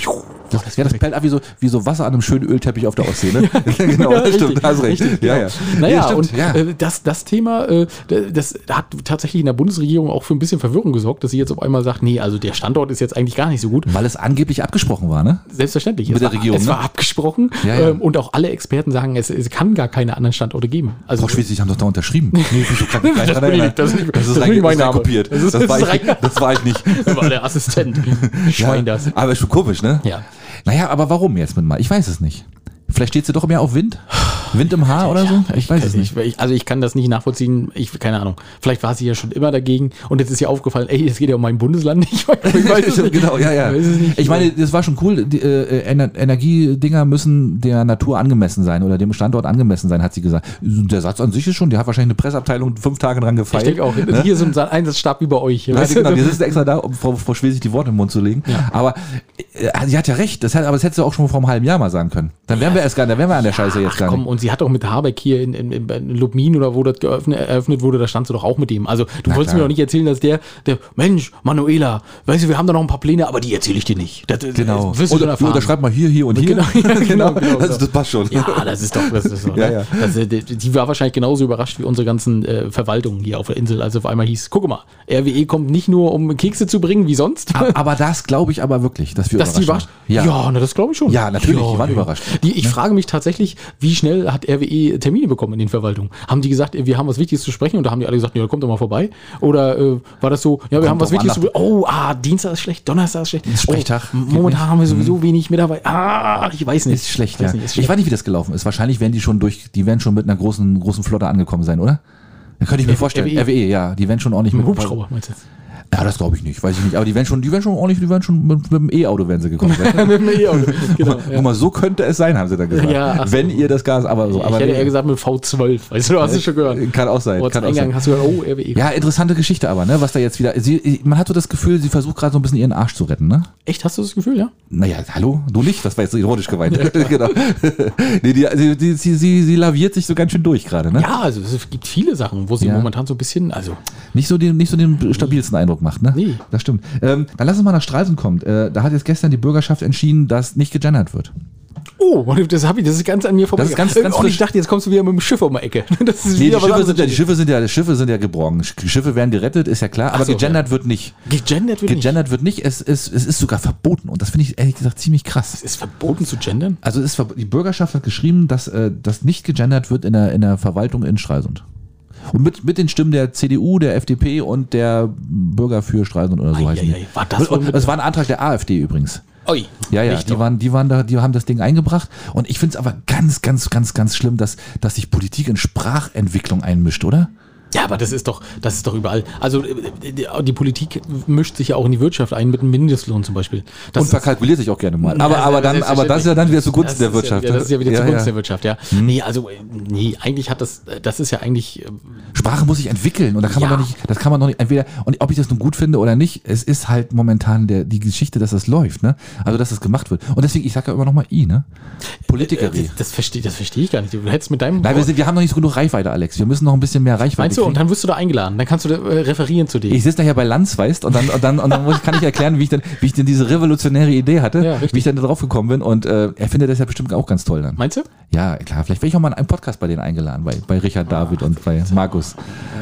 Das pellt ab wie so Wasser an einem schönen Ölteppich auf der Ostsee, ne? Genau, Ja, stimmt, richtig, hast recht. richtig, Ja, genau. ja. Naja, stimmt, und ja. das Thema, das hat tatsächlich in der Bundesregierung auch für ein bisschen Verwirrung gesorgt, dass sie jetzt auf einmal sagt, nee, also der Standort ist jetzt eigentlich gar nicht so gut. Weil es angeblich abgesprochen war, ne? Selbstverständlich. Mit der Regierung, Es ne? war abgesprochen und auch alle Experten sagen, es kann gar keine anderen Standorte geben. Also Frau Schwesig haben doch da unterschrieben. Nee, wieso kann ich Das bin ich, das ist nicht mein Name. kopiert. Das Das war ist ich nicht. Das war der Assistent. Schwein das. Aber ist schon komisch, ne? Ja. Naja, aber warum jetzt mit mal? Ich weiß es nicht. Vielleicht steht sie doch mehr auf Wind? Wind im Haar oder so? Ich weiß es nicht. Ich kann das nicht nachvollziehen. Keine Ahnung. Vielleicht war sie ja schon immer dagegen und jetzt ist ihr aufgefallen, ey, es geht ja um mein Bundesland. Ich weiß es nicht. Genau, ja, ja. Ich weiß es nicht. Ich meine, das war schon cool. Die, Energiedinger müssen der Natur angemessen sein oder dem Standort angemessen sein, hat sie gesagt. Der Satz an sich ist schon, die hat wahrscheinlich eine Presseabteilung 5 Tage dran gefeilt. Ich denke auch, ne? hier ist so ein Einsatzstab wie bei euch. Ja, Weißt genau, du? die sitzen extra da, um Frau Schwesig die Worte im Mund zu legen. Ja. Aber sie hat ja recht, aber das hätte sie auch schon vor einem halben Jahr mal sagen können. Dann wären wir an der Scheiße jetzt gar Komm, nicht. und sie hat doch mit Habeck hier in Lubmin oder wo das eröffnet wurde, da stand sie doch auch mit dem. Also du wolltest klar. mir doch nicht erzählen, dass der Mensch, Manuela, weißt du, wir haben da noch ein paar Pläne, aber die erzähle ich dir nicht. Das Genau. wirst du dann erfahren. Oder schreib mal hier und hier. Genau. Das passt schon. Ja, das ist so. Ja, Ne? ja. Die war wahrscheinlich genauso überrascht wie unsere ganzen Verwaltungen hier auf der Insel, als auf einmal hieß, guck mal, RWE kommt nicht nur, um Kekse zu bringen, wie sonst. Aber das glaube ich aber wirklich, dass wir Dass die überrascht überrascht? waren. Ja, das glaube ich schon. Ja, natürlich, die waren überrascht. Ich frage mich tatsächlich, wie schnell hat RWE Termine bekommen in den Verwaltungen? Haben die gesagt, wir haben was Wichtiges zu sprechen und da haben die alle gesagt, ja, kommt doch mal vorbei? Oder war das so, ja, wir haben was drauf Wichtiges an, zu Dienstag ist schlecht, Donnerstag ist schlecht. Ist Sprechtag. Momentan haben wir sowieso wenig mit dabei. Ich weiß nicht. Ist schlecht, Weiß ja. nicht, ist Ich schlecht. weiß nicht, wie das gelaufen ist. Wahrscheinlich werden die werden schon mit einer großen Flotte angekommen sein, oder? Da könnte ich mir vorstellen. RWE, ja. Die werden schon ordentlich Mit dem Hubschrauber, meinst du? Ja, das glaube ich nicht, weiß ich nicht. Aber die werden schon ordentlich, die werden schon mit dem E-Auto werden sie gekommen sein. Mit dem E-Auto, genau. Guck mal, so könnte es sein, haben sie dann gesagt. Ja, ach so. Wenn ihr das Gas, aber so. Ich Aber hätte nee. eher gesagt mit V12, weißt du, hast du schon gehört. Kann auch sein. Vor Kann auch Eingang sein. hast du gehört, RWE. Ja, interessante Geschichte aber, ne, was da jetzt wieder, man hat so das Gefühl, sie versucht gerade so ein bisschen ihren Arsch zu retten, ne? Echt, hast du das Gefühl, ja? Naja, hallo, du nicht, das war jetzt so ironisch gemeint. Genau. Nee, sie laviert sich so ganz schön durch gerade, ne? Ja, also es gibt viele Sachen, wo sie Ja. momentan so ein bisschen, also Nicht so den stabilsten Eindruck macht, ne? Nee. Das stimmt. Dann lass uns mal nach Stralsund kommen. Da hat jetzt gestern die Bürgerschaft entschieden, dass nicht gegendert wird. das ist ganz an mir vorbei. Das ist ganz und ich frisch. dachte, jetzt kommst du wieder mit dem Schiff um die Ecke. Das ist Nee, wieder die was Schiffe sind ja geborgen. Schiffe werden gerettet, ist ja klar, aber so, gegendert wird nicht. Gegendert wird nicht. Gegendert wird nicht, es ist sogar verboten und das finde ich ehrlich gesagt ziemlich krass. Es ist verboten zu gendern? Also die Bürgerschaft hat geschrieben, dass nicht gegendert wird in der Verwaltung in Stralsund. Und mit den Stimmen der CDU, der FDP und der Bürger für Stralsund oder so heißen die. War das wohl mit- Das war ein Antrag der AfD übrigens. Oi. Ja, Echt die doch. waren da, die haben das Ding eingebracht. Und ich finde es aber ganz, ganz, ganz, ganz schlimm, dass sich Politik in Sprachentwicklung einmischt, oder? Ja, aber das ist doch überall. Also die Politik mischt sich ja auch in die Wirtschaft ein mit einem Mindestlohn zum Beispiel. Das Und verkalkuliert sich auch gerne mal. Ja, Aber das ist ja dann wieder zugunsten der Wirtschaft. Das ist ja wieder zugunsten der Wirtschaft, ja. Hm. Nee, eigentlich hat das ist ja eigentlich, Sprache muss sich entwickeln und da kann man Ja. doch nicht, das kann man doch nicht, entweder, und ob ich das nun gut finde oder nicht, es ist halt momentan die Geschichte, dass das läuft, ne? Also, dass das gemacht wird. Und deswegen, ich sage ja immer noch mal ne? Politikerie. das verstehe ich gar nicht. Du hättest mit deinem... Nein, wir haben noch nicht so genug Reichweite, Alex. Wir müssen noch ein bisschen mehr Reichweite Meinst du? Und kriegen. dann wirst du da eingeladen. Dann kannst du da, referieren zu dir. Ich sitze nachher bei Lanz, weißt, und dann kann ich erklären, wie ich denn diese revolutionäre Idee hatte, Ja, richtig. wie ich dann da drauf gekommen bin und er findet das ja bestimmt auch ganz toll dann. Meinst du? Ja, klar, vielleicht werde ich auch mal in einem Podcast bei denen eingeladen, bei Richard David und bei Markus.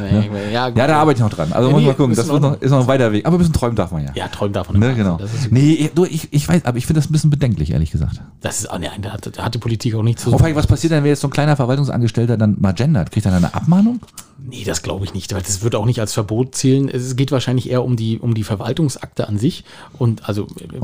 Ja, Ja, da arbeite ich noch dran. Also Ja, muss nee, mal gucken, ist das in wird Ordnung. ist noch ein weiter Weg. Aber ein bisschen träumen darf man ja. Ja, träumt davon. Ne, genau. Das ist, Nee, ich weiß, aber ich finde das ein bisschen bedenklich, ehrlich gesagt. das ist nein, da hat die Politik auch nichts zu Und vor allem, was passiert denn, wenn jetzt so ein kleiner Verwaltungsangestellter dann mal gendert? Kriegt er dann eine Abmahnung? Nee, das glaube ich nicht, weil das wird auch nicht als Verbot zählen. Es geht wahrscheinlich eher um die Verwaltungsakte an sich und also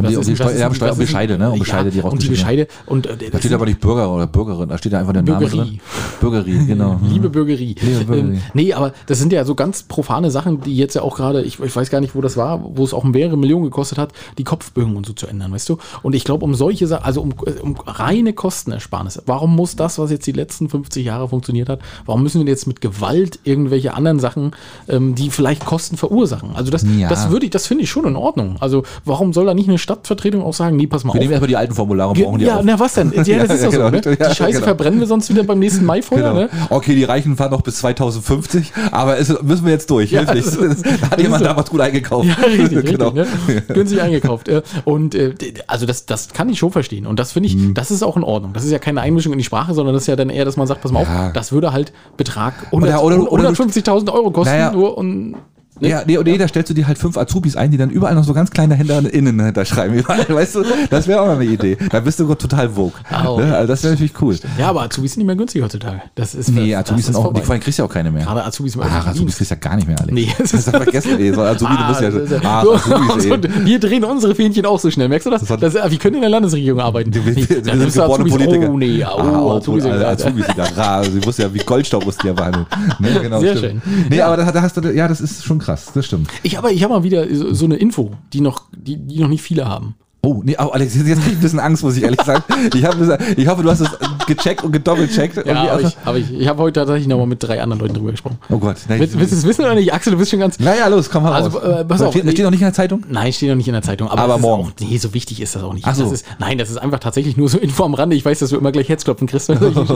Bescheide, ne? Um Bescheide, die und die rausgeschickt werden. Bescheide und Da steht aber nicht Bürger oder Bürgerin, da steht ja einfach der Name drin. Bürgerie, genau. Liebe Bürgerie. Liebe Bürgerie. Nee, aber das sind ja so ganz profane Sachen, die jetzt ja auch gerade, ich weiß gar nicht, wo das war, wo es auch mehrere Millionen gekostet hat, die Kopfbögen und so zu ändern, weißt du? Und ich glaube, um solche Sachen, also um reine Kostenersparnisse, warum muss das, was jetzt die letzten 50 Jahre funktioniert hat, warum müssen wir jetzt mit Gewalt irgendwelche anderen Sachen, die vielleicht Kosten verursachen. Also das finde ich schon in Ordnung. Also warum soll da nicht eine Stadtvertretung auch sagen, nee, pass mal Wir auf. nehmen erstmal die alten Formulare, brauchen die Ja, auch. na was denn? Ja, das ist doch genau. so, ne? Die Scheiße verbrennen wir sonst wieder beim nächsten Maifeuer, Genau. ne? Okay, die Reichen fahren noch bis 2050, aber müssen wir jetzt durch. Ja, Hilft nichts. Da hat jemand damals gut eingekauft. Ja, richtig, Genau. richtig, ne? Günstig eingekauft. Und also das kann ich schon verstehen. Und das finde ich, das ist auch in Ordnung. Das ist ja keine Einmischung in die Sprache, sondern das ist ja dann eher, dass man sagt, pass mal auf, das würde halt Betrag 150.000 Euro kosten, nur und... Ne? Ja, nee, da stellst du dir halt 5 Azubis ein, die dann überall noch so ganz kleine HänderInnen dahinter schreiben. Überall, weißt du, das wäre auch noch eine Idee. Da bist du total vogue. Oh, ne? Also das wäre natürlich cool. Ja, aber Azubis sind nicht mehr günstig heutzutage. Azubis sind auch, vor allem kriegst du ja auch keine mehr. Gerade Azubis Azubis kriegst du ja gar nicht mehr, Alex. Nee, das ist vergessen. So Azubi, du musst ja Azubis wir drehen unsere Fähnchen auch so schnell, merkst du das? Wir können in der Landesregierung arbeiten. Wir sind geborene Politiker. Azubis sind ja rar. Sie muss ja wie Goldstaub musst du ja behandeln. Ne, genau, sehr stimmt. schön. Nee, aber da hast du, ja, das ist schon krass, das stimmt. Ich habe mal wieder so eine Info, die noch nicht viele haben. Oh, nee, Alex, jetzt krieg ich ein bisschen Angst, muss ich ehrlich sagen. Ich hoffe, du hast es gecheckt und gedoppelcheckt. Ja, habe ich. Ich habe heute tatsächlich nochmal mit 3 anderen Leuten drüber gesprochen. Oh Gott. Willst du es wissen oder nicht? Axel, du bist schon ganz... Naja, los, komm mal raus. Pass auf. Steht noch nicht in der Zeitung? Nein, steht noch nicht in der Zeitung. Aber morgen. Nee, so wichtig ist das auch nicht. Ach so. Das ist einfach tatsächlich nur so Info am Rande. Ich weiß, dass du immer gleich Herzklopfen kriegst.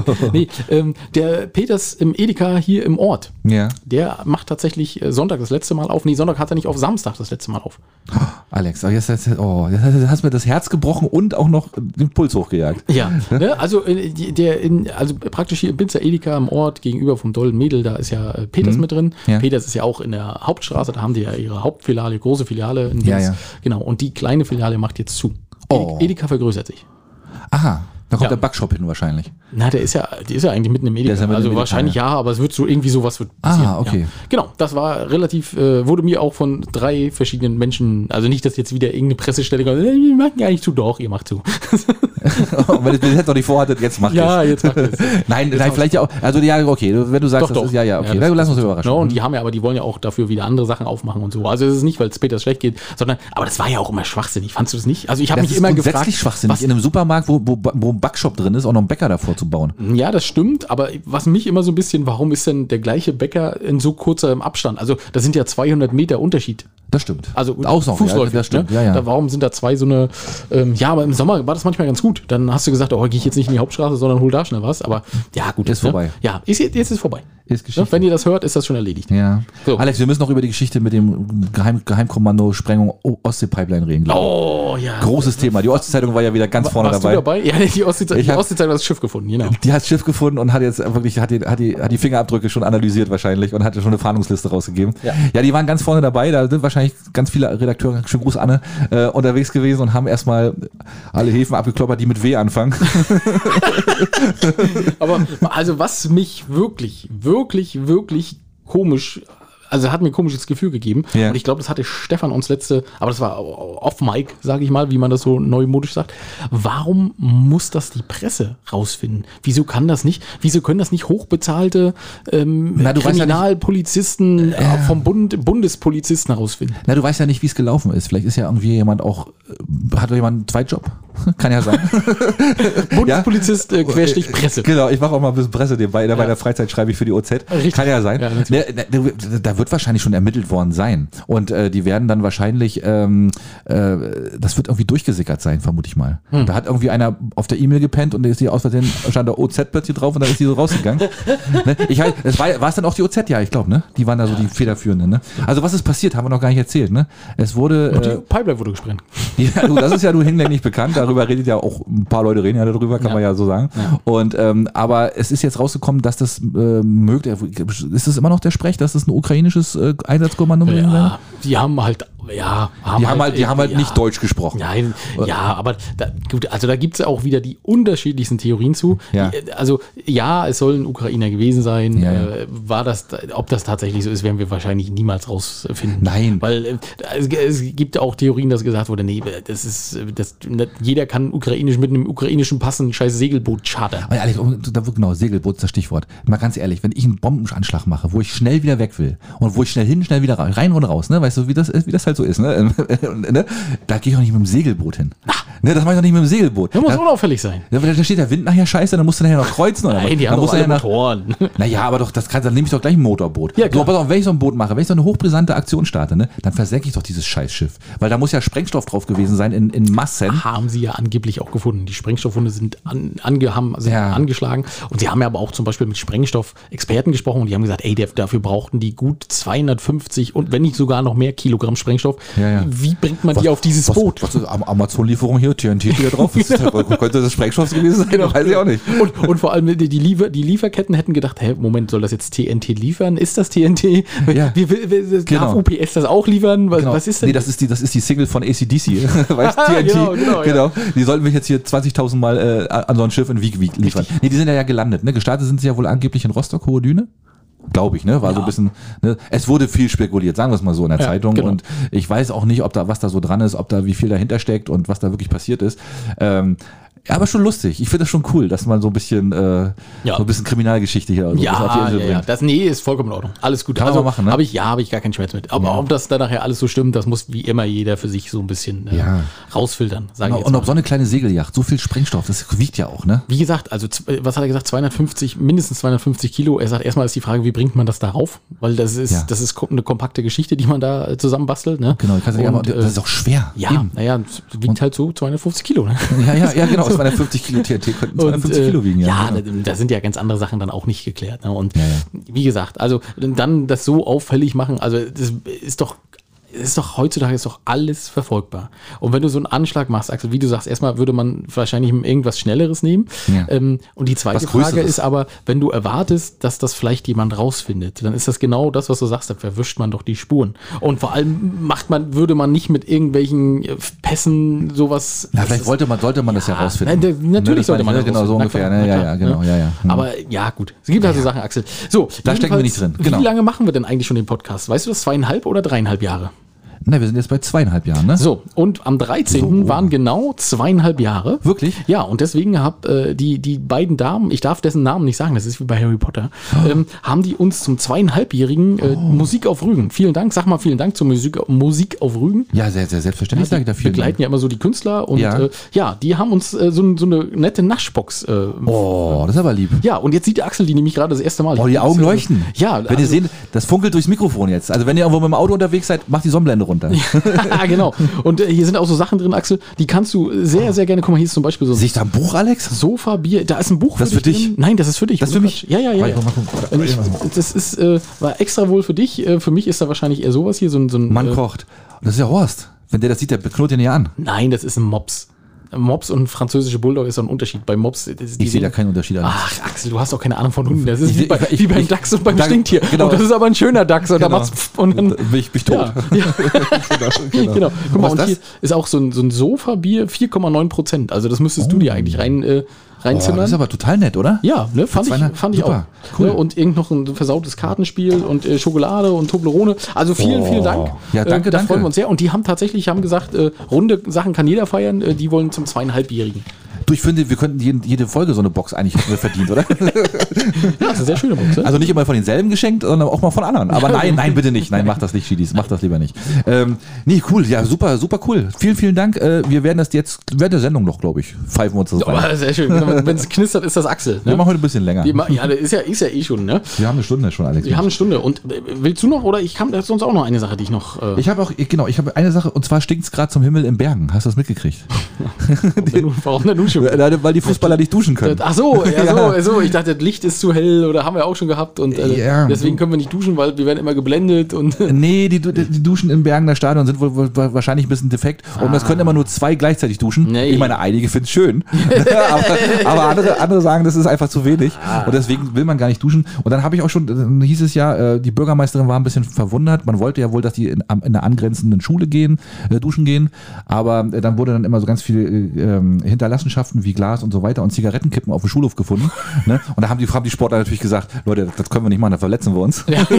Der Peters im Edeka hier im Ort, der macht tatsächlich Sonntag das letzte Mal auf. Nee, Sonntag hat er nicht auf, Samstag das letzte Mal auf. Alex, jetzt hast du mir das Herz gebrochen und auch noch den Puls hochgejagt. Ja, ne? Also praktisch hier im Binzer Edeka im Ort gegenüber vom Dolden Mädel, da ist ja Peters mit drin. Ja. Peters ist ja auch in der Hauptstraße, da haben die ja ihre Hauptfiliale, große Filiale. In ja. Genau, und die kleine Filiale macht jetzt zu. Edeka vergrößert sich. Aha. Da kommt der Backshop hin wahrscheinlich. Na, die ist ja eigentlich mitten im Edeka. Also wahrscheinlich ja, aber es wird so irgendwie sowas wird passieren. Ah, okay. Ja. Genau, das war relativ, wurde mir auch von 3 verschiedenen Menschen, also nicht, dass jetzt wieder irgendeine Pressestelle kommt, wir machen ja nicht zu, doch, ihr macht zu. Weil ihr das doch nicht vorhattet, jetzt macht ja, jetzt macht es. Nein, vielleicht ja auch, also ja, okay, wenn du sagst, doch. Ist, ja, okay, dann lass uns überraschen. No, und die wollen ja auch dafür wieder andere Sachen aufmachen und so. Also es ist nicht, weil es Peters schlecht geht, sondern, aber das war ja auch immer schwachsinnig, fandst du das nicht? Also ich habe mich immer gefragt. Das ist schwachsinnig, in einem Supermarkt, wo ein Backshop drin ist, auch noch einen Bäcker davor zu bauen. Ja, das stimmt, aber was mich immer so ein bisschen, warum ist denn der gleiche Bäcker in so kurzem Abstand? Also da sind ja 200 Meter Unterschied. Das stimmt. Also auch noch, fußläufig, das stimmt. Ne? Ja. Warum sind da 2 so eine, aber im Sommer war das manchmal ganz gut. Dann hast du gesagt, gehe ich jetzt nicht in die Hauptstraße, sondern hol da schnell was. Aber ja, gut. Ist vorbei. Ja, jetzt ist es vorbei. Ist Geschichte. Wenn ihr das hört, ist das schon erledigt. Ja. So. Alex, wir müssen noch über die Geschichte mit dem Geheimkommando Sprengung Ostsee-Pipeline reden. Oh, ja. Großes Thema. Die Ostsee-Zeitung war ja wieder ganz vorne dabei. Warst du dabei? Ja, die Ostsee-Zeitung hat das Schiff gefunden, genau. Die hat das Schiff gefunden und hat jetzt wirklich hat die Fingerabdrücke schon analysiert wahrscheinlich und hatte schon eine Fahndungsliste rausgegeben. Ja, die waren ganz vorne dabei. Da sind wahrscheinlich ganz viele Redakteure, schönen Gruß Anne, unterwegs gewesen und haben erstmal alle Häfen abgekloppert, die mit W anfangen. Aber also was mich wirklich komisch, also hat mir ein komisches Gefühl gegeben. Ja. Und ich glaube, das hatte Stefan uns aber das war off-Mic, sage ich mal, wie man das so neumodisch sagt. Warum muss das die Presse rausfinden? Wieso können das nicht hochbezahlte Kriminalpolizisten vom Bundespolizisten herausfinden? Na, du weißt ja nicht, wie es gelaufen ist. Vielleicht ist ja irgendwie jemand hat jemand einen Zweitjob. Kann ja sein. Bundespolizist / Presse. Genau, ich mache auch mal ein bisschen Presse nebenbei. In meiner Freizeit schreibe ich für die OZ. Richtig. Kann ja sein. Ja, da wird wahrscheinlich schon ermittelt worden sein. Und die werden dann wahrscheinlich, das wird irgendwie durchgesickert sein, vermute ich mal. Da hat irgendwie einer auf der E-Mail gepennt und ist die aus Versehen, stand da OZ plötzlich drauf und dann ist die so rausgegangen. Ne? War es dann auch die OZ? Ja, ich glaube, ne? Die waren da so die Federführenden. Ne? Also was ist passiert, haben wir noch gar nicht erzählt. Ne? Es wurde... Und die Pipeline wurde gesprengt. Ja, das ist ja hinlänglich bekannt. Darüber redet ja auch, ein paar Leute reden ja darüber, kann man ja so sagen. Ja. Und aber es ist jetzt rausgekommen, dass das möglich ist. Es immer noch der Sprech, dass das ein ukrainisches Einsatzkommando gewesen sein? Die haben halt die haben halt nicht Deutsch gesprochen. Nein, ja, aber da gibt es auch wieder die unterschiedlichsten Theorien zu. Ja. Es soll ein Ukrainer gewesen sein. Ja. Ob das tatsächlich so ist, werden wir wahrscheinlich niemals rausfinden. Nein. Weil es gibt auch Theorien, dass gesagt wurde, nee, jeder kann ukrainisch mit einem ukrainischen Pass ein scheiß Segelboot chartern. Genau, Segelboot ist das Stichwort. Mal ganz ehrlich, wenn ich einen Bombenanschlag mache, wo ich schnell wieder weg will und wo ich schnell hin, schnell wieder rein und raus, ne, weißt du, wie das halt so ist, ne? Ne? Da gehe ich auch nicht mit dem Segelboot hin. Ne, das mache ich doch nicht mit dem Segelboot. Das muss unauffällig sein. Da steht der Wind nachher scheiße, dann musst du nachher noch kreuzen. Oder Nein, die haben doch alle Motoren. Naja, aber doch, dann nehme ich doch gleich ein Motorboot. Ja, so, pass auf, wenn ich so ein Boot mache, wenn ich so eine hochbrisante Aktion starte, ne, dann versenke ich doch dieses Scheißschiff. Weil da muss ja Sprengstoff drauf gewesen sein in Massen. Haben sie ja angeblich auch gefunden. Die Sprengstofffunde sind angeschlagen. Und sie haben ja aber auch zum Beispiel mit Sprengstoff-Experten gesprochen und die haben gesagt, ey, dafür brauchten die gut 250 und wenn nicht sogar noch mehr Kilogramm Sprengstoff. Ja. Wie bringt man die auf dieses Boot? Was ist Amazon-Lieferung hier? TNT wieder drauf? Könnte das Sprengstoff gewesen sein? Genau. Weiß ich auch nicht. Und vor allem die Lieferketten hätten gedacht, hey, Moment, soll das jetzt TNT liefern? Ist das TNT? Ja. Darf UPS das auch liefern? Was ist denn? Nee, das ist die Single von AC/DC. Weißt du, TNT? Genau. Die sollten wir jetzt hier 20.000 Mal an so ein Schiff in Wieg liefern. Richtig. Nee, die sind ja geslandet. Ne? Gestartet sind sie ja wohl angeblich in Rostock, Hohe Düne. Glaube ich, ne? War so ein bisschen, ne? Es wurde viel spekuliert, sagen wir es mal so in der Zeitung. Genau. Und ich weiß auch nicht, was da so dran ist, wie viel dahinter steckt und was da wirklich passiert ist. Aber schon lustig. Ich finde das schon cool, dass man so ein bisschen Kriminalgeschichte hier auf die Insel bringt. Nee, ist vollkommen in Ordnung. Alles gut. Kann man machen, ne? Habe ich gar keinen Schmerz mit. Aber ob das dann nachher alles so stimmt, das muss wie immer jeder für sich so ein bisschen rausfiltern. Und ob so eine kleine Segelyacht, so viel Sprengstoff, das wiegt ja auch, ne? Wie gesagt, also was hat er gesagt? Mindestens 250 Kilo. Er sagt, erstmal ist die Frage, wie bringt man das da rauf? Weil das ist eine kompakte Geschichte, die man da zusammenbastelt. Ne? Genau, das ist auch schwer. Ja, naja, wiegt halt so 250 Kilo. Ne? Ja, genau. 250 Kilo TNT könnten 250 Kilo wiegen. Ja, da sind ja ganz andere Sachen dann auch nicht geklärt. Ne? Und wie gesagt, also dann das so auffällig machen, also das ist doch heutzutage alles verfolgbar. Und wenn du so einen Anschlag machst, Axel, wie du sagst, erstmal würde man wahrscheinlich irgendwas Schnelleres nehmen. Ja. Und die zweite Frage ist aber, wenn du erwartest, dass das vielleicht jemand rausfindet, dann ist das genau das, was du sagst, da verwischt man doch die Spuren. Und vor allem würde man nicht mit irgendwelchen Pässen sowas... Na, vielleicht sollte man das ja rausfinden. Natürlich sollte man das genau so ungefähr. Genau. Aber ja, gut. Es gibt also Sachen, Axel. So, da stecken wir nicht drin. Genau. Wie lange machen wir denn eigentlich schon den Podcast? Weißt du das, 2,5 oder 3,5 Jahre? Ne, wir sind jetzt bei 2,5 Jahren, ne? So, und am 13. waren genau 2,5 Jahre. Wirklich? Ja, und deswegen die beiden Damen, ich darf dessen Namen nicht sagen, das ist wie bei Harry Potter, haben die uns zum 2,5-jährigen Musik auf Rügen. Vielen Dank, sag mal vielen Dank zur Musik auf Rügen. Ja, sehr, sehr selbstverständlich. Die begleiten ja immer so die Künstler und die haben uns so eine nette Naschbox. Das ist aber lieb. Ja, und jetzt sieht die Axel die nämlich gerade das erste Mal. Oh, die Augen leuchten. Ja. Wenn ihr seht, das funkelt durchs Mikrofon jetzt. Also wenn ihr irgendwo mit dem Auto unterwegs seid, macht die Sonnenblende runter. Ja, genau. Und hier sind auch so Sachen drin, Axel, die kannst du sehr, sehr gerne, guck mal, hier ist zum Beispiel so Sehe ich da ein Buch, Alex? Sofa-Bier, da ist ein Buch für dich drin. Nein, das ist für dich. Das ist für mich? Ja. Das ist, war extra wohl für dich. Für mich ist da wahrscheinlich eher sowas hier, so ein Mann kocht. Das ist ja Horst. Wenn der das sieht, der knurrt den ja an. Nein, das ist ein Mops. Mops und französische Bulldog ist so ein Unterschied. Bei Mops, ich sehe da keinen Unterschied an. Ach, Axel, du hast auch keine Ahnung von Hunden. Das ist wie beim Dachs und beim Stinktier. Genau. Und das ist aber ein schöner Dachs. Und da macht's und dann bin ich tot. Genau. Guck mal, und hier ist auch so ein Sofa-Bier, 4,9%. Also das müsstest du dir eigentlich reinzimmern. Das ist aber total nett, oder? Ja, ne, fand ich auch. Cool. Ne, und irgend noch ein versautes Kartenspiel und Schokolade und Toblerone. Also vielen Dank. Ja, danke. Da freuen wir uns sehr. Und die haben gesagt, runde Sachen kann jeder feiern. Die wollen zum 2,5-Jährigen. Du, ich finde, wir könnten jede Folge so eine Box eigentlich verdient, oder? Ja, das ist eine sehr schöne Box. Ja? Also nicht immer von denselben geschenkt, sondern auch mal von anderen. Aber nein, bitte nicht. Nein, mach das nicht, Schiedis. Mach das lieber nicht. Nee, cool. Ja, super cool. Vielen Dank. Wir werden das jetzt während der Sendung noch, glaube ich, pfeifen wir uns das rein. Sehr schön. Wenn es knistert, ist das Axel. Ne? Wir machen heute ein bisschen länger. Ja, das ist ja eh schon, ne? Wir haben eine Stunde schon, Alex. Wir haben eine Stunde. Und willst du noch, oder ich habe sonst auch noch eine Sache, die ich noch... Ich habe eine Sache, und zwar stinkt es gerade zum Himmel in Bergen. Hast du das mitgekriegt? Warum denn nun schon? Weil die Fußballer nicht duschen können. Ach so, so. Ich dachte, das Licht ist zu hell oder haben wir auch schon gehabt und deswegen können wir nicht duschen, weil wir werden immer geblendet. Und nee, die Duschen in Bergen der Stadion sind wohl wahrscheinlich ein bisschen defekt und es können immer nur 2 gleichzeitig duschen. Nee. Ich meine, einige finden es schön, aber andere sagen, das ist einfach zu wenig und deswegen will man gar nicht duschen. Und dann habe ich auch schon, hieß es ja, die Bürgermeisterin war ein bisschen verwundert. Man wollte ja wohl, dass die in einer angrenzenden Schule duschen gehen, aber dann wurde dann immer so ganz viele Hinterlassenschaften wie Glas und so weiter und Zigarettenkippen auf dem Schulhof gefunden. Ne? Und da haben die Sportler natürlich gesagt, Leute, das können wir nicht machen, da verletzen wir uns. Ja.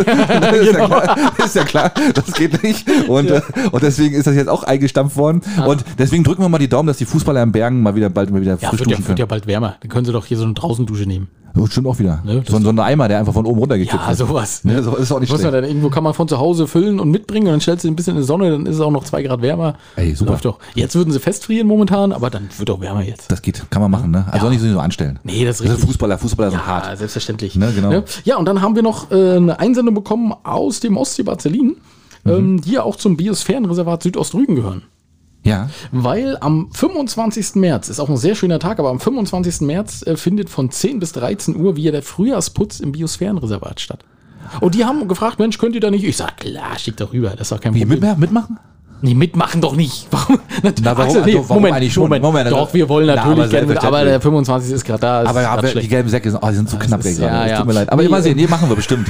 Ist ja klar, das geht nicht. Und deswegen ist das jetzt auch eingestampft worden. Und deswegen drücken wir mal die Daumen, dass die Fußballer in Bergen bald frisch duschen können. Wird ja bald wärmer. Dann können sie doch hier so eine Draußendusche nehmen. Oh, stimmt auch wieder. Ne, so ein Eimer, der einfach von oben runter gekippt Ja, wird. sowas. Ne, so ist auch nicht Muss man schlecht. dann irgendwo, kann man von zu Hause füllen und mitbringen und dann stellst du ein bisschen in die Sonne, dann ist es auch noch 2 Grad wärmer. Ey, super. Läuft doch. Jetzt würden sie festfrieren momentan, aber dann wird auch wärmer jetzt. Das geht, kann man machen, ne? Also auch nicht so anstellen. Nee, das ist Das richtig. sind Fußballer sind Ja, hart. selbstverständlich. Ne, genau. Ja, und dann haben wir noch eine Einsendung bekommen aus dem Ostseebad Zelin, die ja auch zum Biosphärenreservat Südostrügen gehören. Ja. Weil am 25. März, ist auch ein sehr schöner Tag, aber am 25. März findet von 10 bis 13 Uhr wieder der Frühjahrsputz im Biosphärenreservat statt. Und die haben gefragt, Mensch, könnt ihr da nicht? Ich sag, klar, schickt doch rüber, das ist doch kein Wie, Problem. mitmachen? Nee, mitmachen doch nicht. Warum? warum- Axel, nee, warum Moment, eigentlich schon? Moment. Moment, Doch, wir wollen Na, natürlich aber gerne mit, aber selbstverständlich. der 25. ist gerade da. ist Aber grad die schlecht. gelben Säcke sind, die sind so knapp ist- gerade. ja, Es ja. tut mir leid. Aber Nee, immer sehen, nee, machen wir bestimmt.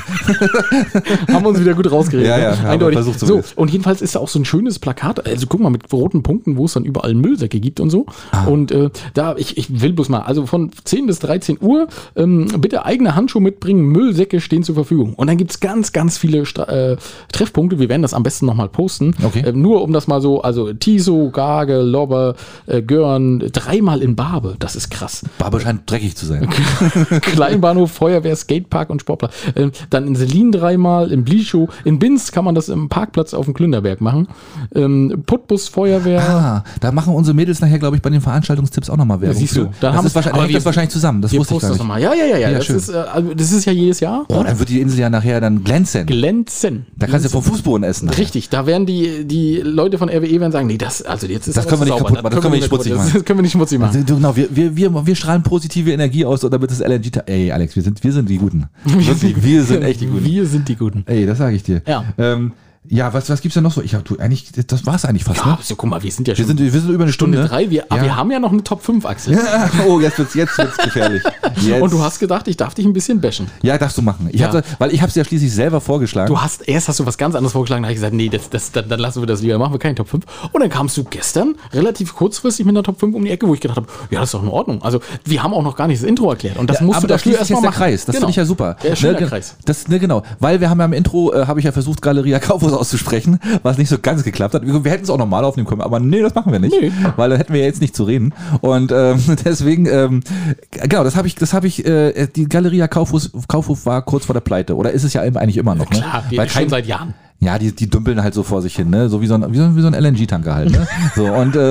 Haben uns wieder gut rausgeredet. Ja, ne? ja, haben wir Eindeutig. versucht So, zumindest. und jedenfalls ist da auch so ein schönes Plakat. Also guck mal, mit roten Punkten, wo es dann überall Müllsäcke gibt und so. Und da, ich will bloß mal, also von 10 bis 13 Uhr, bitte eigene Handschuhe mitbringen, Müllsäcke stehen zur Verfügung. Und dann gibt es ganz, ganz viele Treffpunkte. Wir werden das am besten nochmal posten. Okay. Nur um das mal so, also Tiso, Gage, Lobbe, Görn, 3-mal in Barbe. Das ist krass. Barbe scheint dreckig zu sein. Kleinbahnhof, Feuerwehr, Skatepark und Sportplatz. Dann in Selin 3-mal, in Blischow, in Binz kann man das im Parkplatz auf dem Klünderberg machen. Puttbus, Feuerwehr. Ah, da machen unsere Mädels nachher, glaube ich, bei den Veranstaltungstipps auch nochmal Werbung. siehst du, für. da haben- Das ist wahrscheinlich, aber hängt das wir- wahrscheinlich zusammen. Das Wir wusste ich posten gar das nicht. nochmal. Ja. Ja, das, schön. ist, also das ist ja jedes Jahr. Oh, dann wird die Insel ja nachher dann glänzen. Glänzen. Da kannst du vom Fußboden essen. nachher. Richtig, da werden die Leute von RWE werden sagen, nee, das, also jetzt ist Das aber können wir nicht sauber, kaputt machen, das können wir nicht schmutzig machen. Das können wir nicht schmutzig machen. Genau, wir strahlen positive Energie aus, damit das LNG. Ey, Alex, wir sind die Guten. Wirklich, wir sind echt die Guten. Wir sind die Guten. Ey, das sage ich dir. Ja. Ja, was gibt's denn noch so? Das war's eigentlich fast, Ja, ne? so, guck mal, wir sind ja Wir schon sind über eine Stunde. 3. Aber wir haben ja noch eine Top 5, Axel. Oh, jetzt wird's gefährlich. Jetzt. Und du hast gedacht, ich darf dich ein bisschen bashen. Ja, darfst du machen. Ja. Weil ich habe es ja schließlich selber vorgeschlagen. Erst hast du was ganz anderes vorgeschlagen, da habe ich gesagt, nee, dann lassen wir das lieber, machen wir keine Top 5. Und dann kamst du gestern relativ kurzfristig mit einer Top 5 um die Ecke, wo ich gedacht habe, ja, das ist doch in Ordnung. Also, wir haben auch noch gar nicht das Intro erklärt. Und das musst aber du da dafür schließt sich erstmal jetzt der machen. Kreis. Das Genau. finde ich ja super. Ja, schöner Ne, Kreis. Genau. Weil wir haben ja im Intro, habe ich ja versucht, Galeria Kaufhaus auszusprechen, was nicht so ganz geklappt hat. Wir hätten es auch normal aufnehmen können, aber nee, das machen wir nicht. Nee. Weil dann hätten wir ja jetzt nicht zu reden. Und deswegen, genau, das habe ich, die Galeria Kaufhof war kurz vor der Pleite. Oder ist es ja eigentlich immer noch, ne? Klar, Weil schon seit Jahren. Ja, die dümpeln halt so vor sich hin, ne? So wie so ein LNG-Tanker halt, ne? So,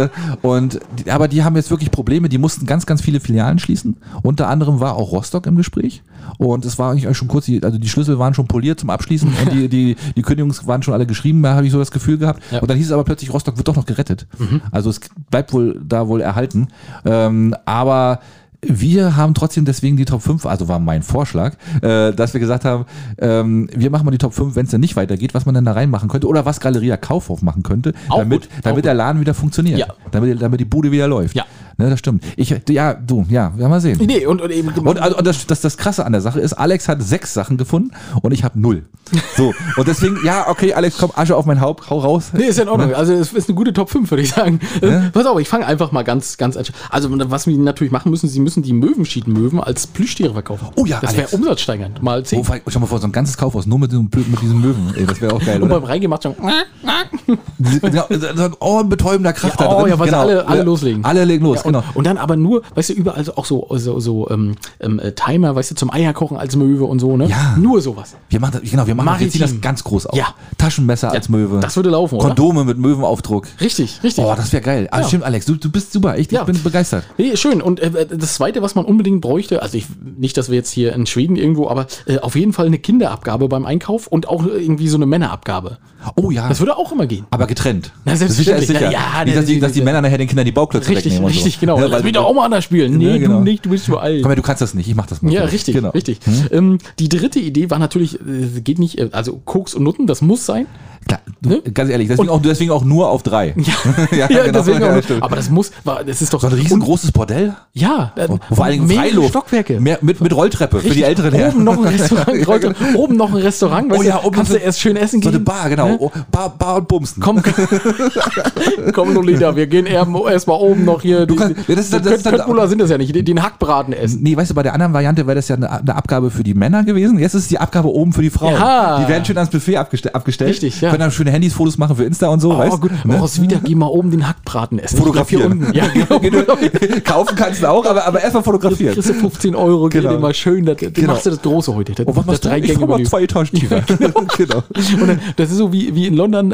aber die haben jetzt wirklich Probleme, die mussten ganz, ganz viele Filialen schließen. Unter anderem war auch Rostock im Gespräch. Und es war eigentlich schon kurz, die Schlüssel waren schon poliert zum Abschließen und die Kündigungs waren schon alle geschrieben, da habe ich so das Gefühl gehabt. Ja. Und dann hieß es aber plötzlich, Rostock wird doch noch gerettet. Also es bleibt wohl erhalten. Aber wir haben trotzdem deswegen die Top 5, also war mein Vorschlag, dass wir gesagt haben, wir machen mal die Top 5, wenn es dann nicht weitergeht, was man dann da reinmachen könnte oder was Galeria Kaufhof machen könnte, Auch damit gut. der Laden wieder funktioniert, Ja. damit die Bude wieder läuft. Ja. Ne, das stimmt. Wir mal sehen. Nee, und eben. Und das Krasse an der Sache ist, Alex hat 6 Sachen gefunden und ich habe 0. So, und deswegen, ja, okay, Alex, komm, Asche auf mein Haupt, hau raus. Nee, ist ja in Ordnung. Also es ist eine gute Top 5, würde ich sagen. Pass auf, ich fange einfach mal ganz. Also was wir natürlich machen müssen, sie müssen die Möwenschied-Möwen als Plüschtiere verkaufen. Oh ja, das wäre Alex. umsatzsteigernd. Mal 10. Schau mal vor, so ein ganzes Kaufhaus nur mit diesen Möwen. Ey, das wäre auch geil, Und oder? beim Reingemacht schon. Genau, so ein ohrenbetäubender Kraft Ja, da oh drin. ja, weil sie alle loslegen. Alle legen los, Ja, und, genau. und dann aber nur, weißt du, überall auch so Timer, weißt du, zum Eierkochen als Möwe und so, ne? Ja. Nur sowas. Wir ziehen das Maritim. ganz groß auf. Ja. Taschenmesser als Möwe. Das würde laufen, oder? Kondome mit Möwenaufdruck. Richtig. Oh, das wäre geil. Ah, Ja. stimmt, Alex, du bist super. Ich Ja. bin begeistert. Nee, schön. Und das Zweite, was man unbedingt bräuchte, also nicht, dass wir jetzt hier in Schweden irgendwo, aber auf jeden Fall eine Kinderabgabe beim Einkauf und auch irgendwie so eine Männerabgabe. Oh ja. Das würde auch immer gehen. Aber getrennt. Na, Das ist sicher. selbstverständlich. Ja, Nicht, dass die Männer nachher den Kindern die Bauklötze Richtig, wegnehmen. und so. genau. Ja, Lass mich doch auch mal anders spielen. Nee, Ja, genau. du nicht, du bist zu alt. Komm her, du kannst das nicht. Ich mach das mal. Ja, für dich. richtig, Genau. richtig. Die dritte Idee war natürlich, geht nicht, also Koks und Nutten, das muss sein. Klar, Ne? ganz ehrlich, deswegen auch nur auf 3. Ja, genau. deswegen auch, stimmt. aber das ist doch So ein riesengroßes Bordell. Ja, Vor allem mehrere Freiluft. Stockwerke. Mit Rolltreppe für die Richtig. älteren Herren. Oben noch ein Restaurant, oben noch ein Restaurant, weißt Oh ja, du, oben kannst so- du erst schön essen So gehen. eine Bar, genau. Ne? Oh, Bar und Bumsen. Komm, Lolita, wir gehen erstmal oben noch hier. Du Köttbullar sind das ja nicht, den Hackbraten essen. Nee, weißt du, bei der anderen Variante wäre das ja eine Abgabe für die Männer gewesen. Jetzt ist es die Abgabe oben für die Frauen. Ja. Die werden schön ans Buffet abgestellt. Richtig, ja. Können dann schöne Handys, Fotos machen für Insta und so, weißt du? Gut. Raus wieder, geh mal oben den Hackbraten essen. Fotografieren. Hier unten. Ja, Kaufen kannst du auch, aber erstmal fotografieren. Kriegst du 15 €, geh Genau. dir mal schön, das machst du das Große heute. Das, Und was machst du? Ich fahr mal 2 Etagen tiefer. Genau. Und dann, das ist so wie in London,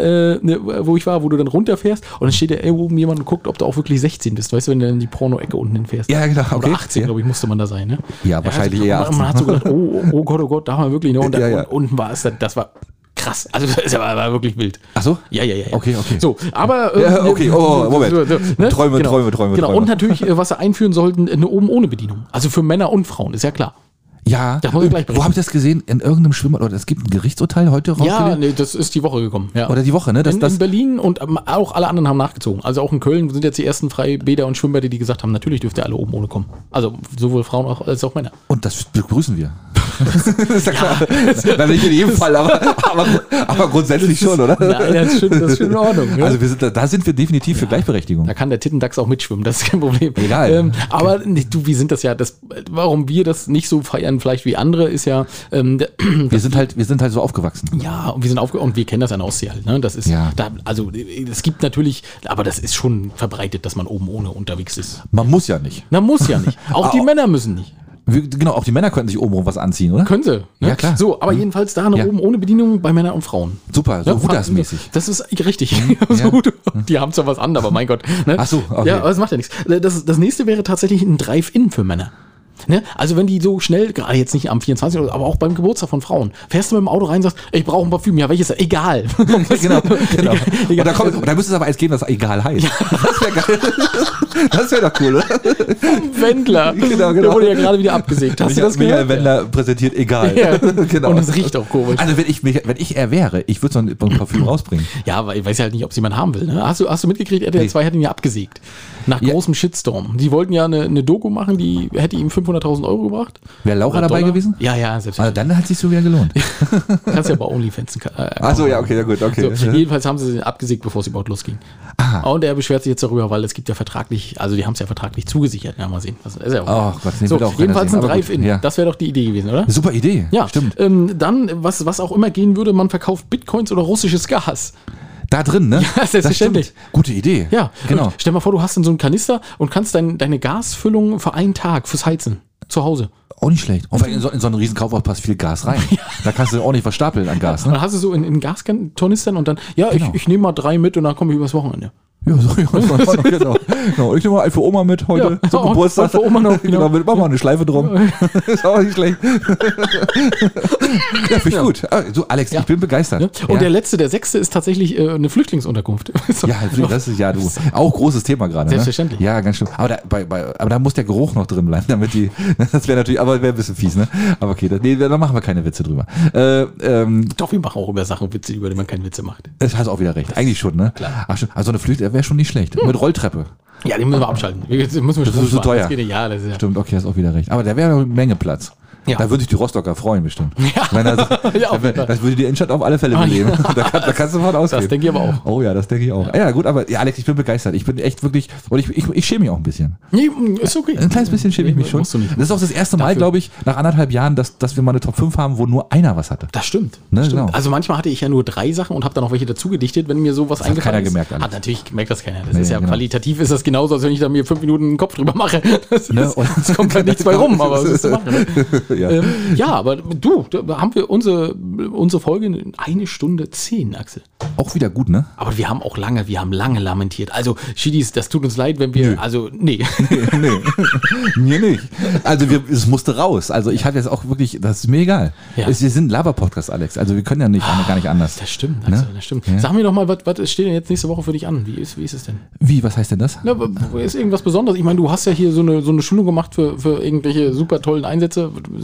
wo ich war, wo du dann runterfährst und dann steht da oben jemand und guckt, ob du auch wirklich 16 bist. Weißt du, wenn du dann die Porno-Ecke unten hinfährst. Ja, genau. Okay. Oder 18, glaube ich, musste man da sein. Ne? Ja, wahrscheinlich also, eher 18. Man hat so gedacht, oh Gott, da haben wir wirklich. Ne? Und dann Ja. unten war es, das war krass. Also das war wirklich wild. Ach so? Ja. Okay. So, aber... Ja, okay, Moment. ne? Träume. Genau, und natürlich, was sie einführen sollten, eine oben-ohne-Bedienung. Also für Männer und Frauen, ist ja klar. Ja, Da muss ich gleich wo habe ich das gesehen? In irgendeinem Schwimmbad? Oder es gibt ein Gerichtsurteil heute Ja, rausgelegt? nee, das ist die Woche gekommen. Ja. Oder die Woche, ne? In Berlin und auch alle anderen haben nachgezogen. Also auch in Köln sind jetzt die ersten Freibäder und Schwimmbäder, die gesagt haben, natürlich dürft ihr alle oben ohne kommen. Also sowohl Frauen als auch Männer. Und das begrüßen wir. Das ist ja klar. Na, nicht in jedem Fall, aber grundsätzlich schon, oder? Nein, das ist schon in Ordnung. Ja. Also da sind wir definitiv für Gleichberechtigung. Da kann der Tittendachs auch mitschwimmen, das ist kein Problem. Egal. Aber wir sind das ja, warum wir das nicht so feiern vielleicht wie andere, ist ja... Wir sind halt so aufgewachsen. Ja, und und wir kennen das an Ostsee halt. Ne? Das ist, Ja. also es gibt natürlich, aber das ist schon verbreitet, dass man oben ohne unterwegs ist. Man muss ja nicht. Na, muss ja nicht. Auch die Männer müssen nicht. Genau, auch die Männer könnten sich obenrum was anziehen, oder? Können sie. Ne? Ja, klar. So, aber jedenfalls da eine Ja. oben ohne Bedienung bei Männern und Frauen. Super, so Hudas-mäßig. Das ist richtig. Ja. So, die haben zwar was an, aber mein Gott. Ne? Ach so, okay. Ja, aber das macht ja nichts. Das nächste wäre tatsächlich ein Drive-In für Männer. Ne? Also wenn die so schnell, gerade jetzt nicht am 24, aber auch beim Geburtstag von Frauen, fährst du mit dem Auto rein und sagst, ich brauche ein Parfüm, ja welches? Egal. Genau. Egal. Und da müsste es aber eins geben, das egal heißt. Das wäre geil. Das wäre doch cool, oder? Wendler. Genau. Der wurde ja gerade wieder abgesägt. Hast du das Michael gehört? Wendler präsentiert egal. Ja. Genau. Und es riecht auch komisch. Also wenn ich er wäre, ich würde so ein Parfüm rausbringen. Ja, aber ich weiß ja halt nicht, ob es jemand haben will. Ne? Hast du mitgekriegt, RTL 2 hat ihn ja abgesägt. Nach großem Shitstorm. Die wollten ja eine Doku machen, die hätte ihm 500.000 € gebracht. Wäre Laura dabei Dollar. gewesen? Ja, Also selbstverständlich. dann hat es sich so wieder gelohnt. Kannst ja bei OnlyFans. Achso, ja, okay, ja gut, okay. So, jedenfalls haben sie ihn abgesägt, bevor es überhaupt losging. Aha. Und er beschwert sich jetzt darüber, weil es gibt ja vertraglich, also die haben es ja vertraglich zugesichert. Ja, mal sehen. Das ist ja auch Oh Gott, den so, will auch keiner jedenfalls sehen, ein aber gut, Drive-In. ja. Das wäre doch die Idee gewesen, oder? Super Idee. Ja, Stimmt. Dann, was auch immer gehen würde, man verkauft Bitcoins oder russisches Gas. Da drin, ne? Ja, selbstverständlich. Das stimmt. Gute Idee. Ja, genau. Und stell mal vor, du hast dann so einen Kanister und kannst deine Gasfüllung für einen Tag fürs Heizen zu Hause. Auch nicht schlecht. Und in so einen riesen Kaufhaus passt viel Gas rein. Da kannst du ordentlich was stapeln an Gas, Und ne? dann hast du so in Gastornistern und dann, ja, Genau. ich nehme mal 3 mit und dann komme ich übers Wochenende. Ja, genau. Ich nehme mal einen für Oma mit heute Ja, zum und Geburtstag. für Oma noch, Genau, mach mal eine Schleife drum. Ist auch nicht schlecht. Ja, finde ich gut. So, Alex, ich bin begeistert. Ne? Und ja. der 6. ist tatsächlich eine Flüchtlingsunterkunft. So. Ja, das ist auch großes Thema gerade. Selbstverständlich. Ne? Ja, ganz schlimm. Aber da muss der Geruch noch drin bleiben, damit das wäre natürlich, aber wäre ein bisschen fies, ne? Aber okay, da machen wir keine Witze drüber. Doch, wir machen auch über Sachen Witze, über die man keine Witze macht. Das hast auch wieder recht. Eigentlich schon, ne? Klar. Ach, schon. Also eine Flücht wäre schon nicht schlecht. Mit Rolltreppe. Ja, den müssen wir abschalten. Das müssen wir Das ist so teuer. Das geht nicht. Ja, das ist ja. Stimmt, okay, hast auch wieder recht. Aber da wäre eine Menge Platz. Ja. Da würde sich die Rostocker freuen, bestimmt. Ja. Wenn das, Ja, auf jeden Fall. das würde die Innenstadt auf alle Fälle beleben. Da kannst du von ausgehen. Das denke ich aber auch. Oh ja, das denke ich auch. Ja, gut, aber ja, Alex, ich bin begeistert. Ich bin echt wirklich, und ich schäme mich auch ein bisschen. Nee, ist okay. Ein kleines bisschen schäme ich mich schon. Musst du nicht. Das ist auch das erste Mal, Dafür. glaube ich, nach 1,5 Jahren, dass wir mal eine Top 5 haben, wo nur einer was hatte. Das stimmt. Ne, Stimmt. genau. Also manchmal hatte ich ja nur 3 Sachen und habe dann noch welche dazu gedichtet, wenn mir sowas hat eingefallen keiner ist. gemerkt, Alex. Hat natürlich gemerkt das keiner. Das Nee, ist ja genau. qualitativ ist das genauso, als wenn ich da mir 5 Minuten den Kopf drüber mache. Das Ne, ist, und- es kommt halt nichts bei rum, aber was ist zu machen. Ne? Ja. Ja, aber da haben wir unsere Folge in 1 Stunde 10, Axel. Auch wieder gut, ne? Aber wir haben lange lamentiert. Also, Schiedis, das tut uns leid, wenn wir, nee. Nee, mir nicht. Also es musste raus. Also ich habe jetzt auch wirklich, das ist mir egal. Ja. Wir sind ein Laber-Podcast, Alex. Also wir können ja gar nicht anders. Das stimmt, Axel, Ne? das stimmt. Ja. Sag mir doch mal, was steht denn jetzt nächste Woche für dich an? Wie ist es denn? Wie, was heißt denn das? Na, ist irgendwas Besonderes? Ich meine, du hast ja hier so eine Schulung gemacht für irgendwelche super tollen Einsätze.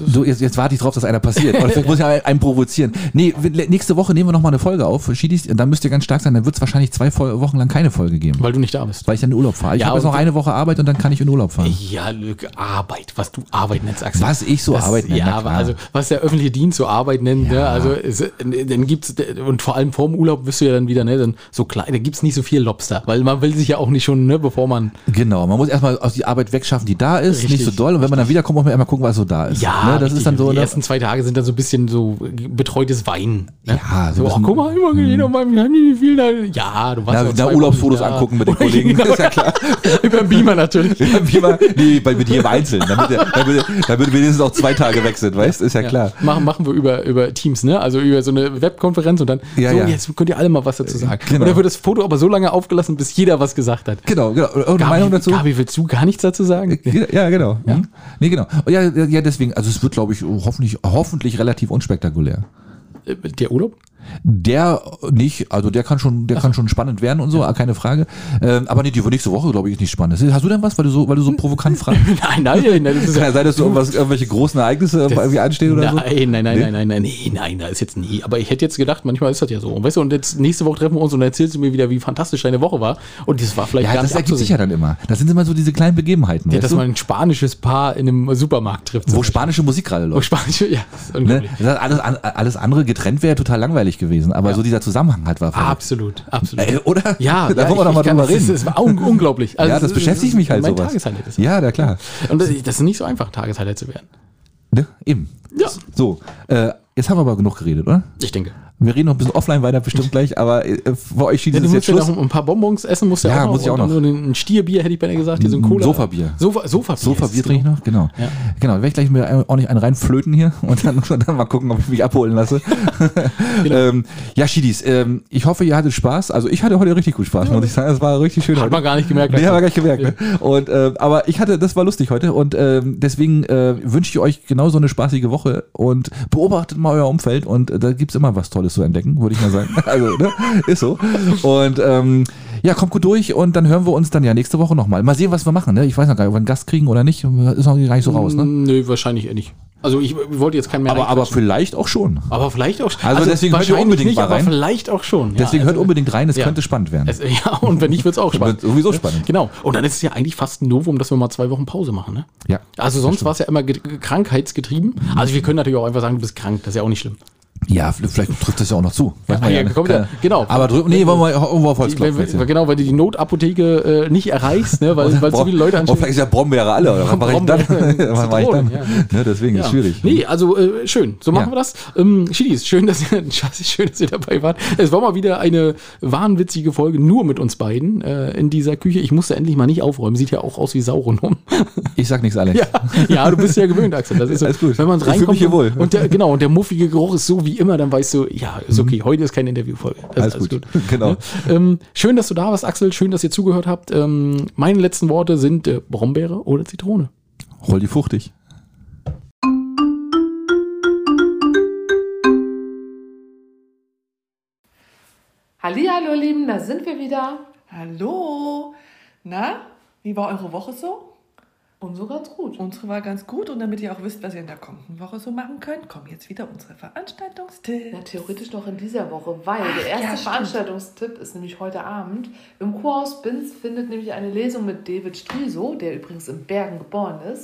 So, jetzt warte ich drauf, dass einer passiert. Oder vielleicht muss ich einen provozieren. Nee, nächste Woche nehmen wir nochmal eine Folge auf. Schiedis, dann müsst ihr ganz stark sein. Dann wird es wahrscheinlich 2 Wochen lang keine Folge geben. Weil du nicht da bist. Weil ich dann in Urlaub fahre. Ich habe jetzt noch eine Woche Arbeit und dann kann ich in Urlaub fahren. Ja, Lücke, Arbeit. Was du Arbeit nennst, Axel. Was ich so Arbeit nenne. Ja, aber also, was der öffentliche Dienst so Arbeit nennt, Ja. ne? Also, dann gibt's, und vor allem vorm Urlaub wirst du ja dann wieder, ne? Dann so klein, da gibt's nicht so viel Lobster. Weil man will sich ja auch nicht schon, ne? Bevor man. Genau, man muss erstmal aus die Arbeit wegschaffen, die da ist. Richtig, nicht so doll. Und wenn man dann wiederkommt, muss man erstmal gucken, was so da ist. Ja, ne? Das richtig. ist dann so. Die ersten 2 Tage sind dann so ein bisschen so betreutes Weinen. Ne? Ja, so, ein bisschen- guck mal, immer gesehen, auf meinem Handy, wie viel da. Ja, du warst Na, Urlaubsfotos angucken mit den Kollegen. Genau. Ist ja klar. Über den Beamer natürlich. Mit jedem Einzelnen, damit wenigstens auch 2 Tage weg sind, weißt du? Ist ja klar. Machen wir über Teams, ne? Also über so eine Webkonferenz und dann, Ja, so, ja. jetzt könnt ihr alle mal was dazu sagen. Genau. Und dann wird das Foto aber so lange aufgelassen, bis jeder was gesagt hat. Genau. Und Meinung dazu? Gabi, willst du gar nichts dazu sagen? Ja, genau. Ja. Nee, genau. Ja, deswegen, also es wird, glaube ich, hoffentlich relativ unspektakulär. Der Urlaub? Der nicht, also der kann schon spannend werden und so, keine Frage. Aber nee, die nächste Woche, glaube ich, ist nicht spannend. Hast du denn was, weil du so provokant fragst? Nein, das ist Kann ja sein, dass irgendwelche großen Ereignisse irgendwie anstehen oder so? Nein, da ist jetzt nie. Aber ich hätte jetzt gedacht, manchmal ist das ja so. Und weißt du, und jetzt nächste Woche treffen wir uns und dann erzählst du mir wieder, wie fantastisch deine Woche war. Und das war vielleicht Ja, gar das nicht ergibt sich ja dann immer. Das sind immer so diese kleinen Begebenheiten. Ja, weißt dass du? man ein spanisches Paar in einem Supermarkt trifft. Wo spanische Musik gerade läuft. Spanische, ja, das ist Ne? unglaublich. Das heißt, alles andere getrennt wäre total langweilig gewesen. Aber so dieser Zusammenhang halt war verrückt. Absolut. Oder? Ja, da wollen wir doch mal drüber reden. Das ist unglaublich. Also ja, das beschäftigt mich halt mein sowas. Tageshighlight ist. Ja, na klar. Und das ist nicht so einfach, Tageshighlight zu werden. Ne? Eben. Ja. So, jetzt haben wir aber genug geredet, oder? Ich denke. Wir reden noch ein bisschen offline weiter, bestimmt gleich, aber bei euch schießt Ja, du es musst jetzt ja Schluss. noch ein paar Bonbons essen, musst Ja, auch noch. muss ich auch Und noch. Nur ein Stierbier, hätte ich beinahe gesagt. Hier so ein Cola. Sofabier. Sofabier. Sofabier trinke ich noch, genau. Ja. Genau, werde ich gleich mir ordentlich einen reinflöten hier und dann mal gucken, ob ich mich abholen lasse. Genau. Ja, Schiedis, ich hoffe, ihr hattet Spaß. Also ich hatte heute richtig gut Spaß, muss ich sagen. Es war richtig schön Hat heute. man gar nicht gemerkt. Nee, haben wir gar nicht gemerkt. Ne? Und, aber das war lustig heute und deswegen wünsche ich euch genauso eine spaßige Woche und beobachtet mal euer Umfeld und da gibt's immer was Tolles zu entdecken, würde ich mal sagen. Also, ne? Ist so. Und ja, kommt gut durch und dann hören wir uns dann ja nächste Woche nochmal. Mal sehen, was wir machen. Ne? Ich weiß noch gar nicht, ob wir einen Gast kriegen oder nicht. Ist noch gar nicht so raus. Ne? Nö, wahrscheinlich eher nicht. Also ich wollte jetzt keinen mehr Aber reinquatschen. vielleicht auch schon. Aber vielleicht auch schon. Also deswegen hört ihr wahrscheinlich unbedingt nicht, mal aber rein. vielleicht auch schon. Deswegen hört unbedingt rein, es ja. könnte spannend werden. Ja, und wenn nicht, wird es auch spannend. Wird sowieso spannend. Genau. Und dann ist es ja eigentlich fast ein Novum, dass wir mal 2 Wochen Pause machen. Ne? Ja. Also sonst war es ja immer krankheitsgetrieben. Also wir können natürlich auch einfach sagen, du bist krank. Das ist ja auch nicht schlimm. Ja, vielleicht trifft das ja auch noch zu. Weiß man ja, nicht. kommt ja, genau. Aber wollen wir irgendwo auf Holz klopfen jetzt hier. Genau, weil du die Notapotheke nicht erreichst, ne, weil so viele Leute Oh, anstehen. vielleicht ist ja Brombeere alle, oder was mache ich dann? Was mache ich dann? Ja. Ne, deswegen ist schwierig. Nee, also schön. So machen Ja. wir das. Schiedis, schön, dass ihr dabei wart. Es war mal wieder eine wahnwitzige Folge nur mit uns beiden in dieser Küche. Ich musste endlich mal nicht aufräumen. Sieht ja auch aus wie Sauron. Ich sag nichts, Alex. Ja, du bist ja gewöhnt, Axel. Das ist so, Alles gut. Wenn man Ich fühl reinkommt mich hier wohl. und der muffige Geruch ist so wie immer, dann weißt du, ja, ist okay. Heute ist keine Interviewfolge. Das Alles ist gut. Genau. Ja? Schön, dass du da warst, Axel. Schön, dass ihr zugehört habt. Meine letzten Worte sind Brombeere oder Zitrone. Hol die fruchtig. Hallihallo, Lieben, da sind wir wieder. Hallo! Na, wie war eure Woche so? Und so ganz gut. Unsere war ganz gut und damit ihr auch wisst, was ihr in der kommenden Woche so machen könnt, kommen jetzt wieder unsere Veranstaltungstipps. Na, theoretisch noch in dieser Woche, weil der erste ja, stimmt. Veranstaltungstipp ist nämlich heute Abend. Im Kurhaus Binz findet nämlich eine Lesung mit David Striso, der übrigens in Bergen geboren ist.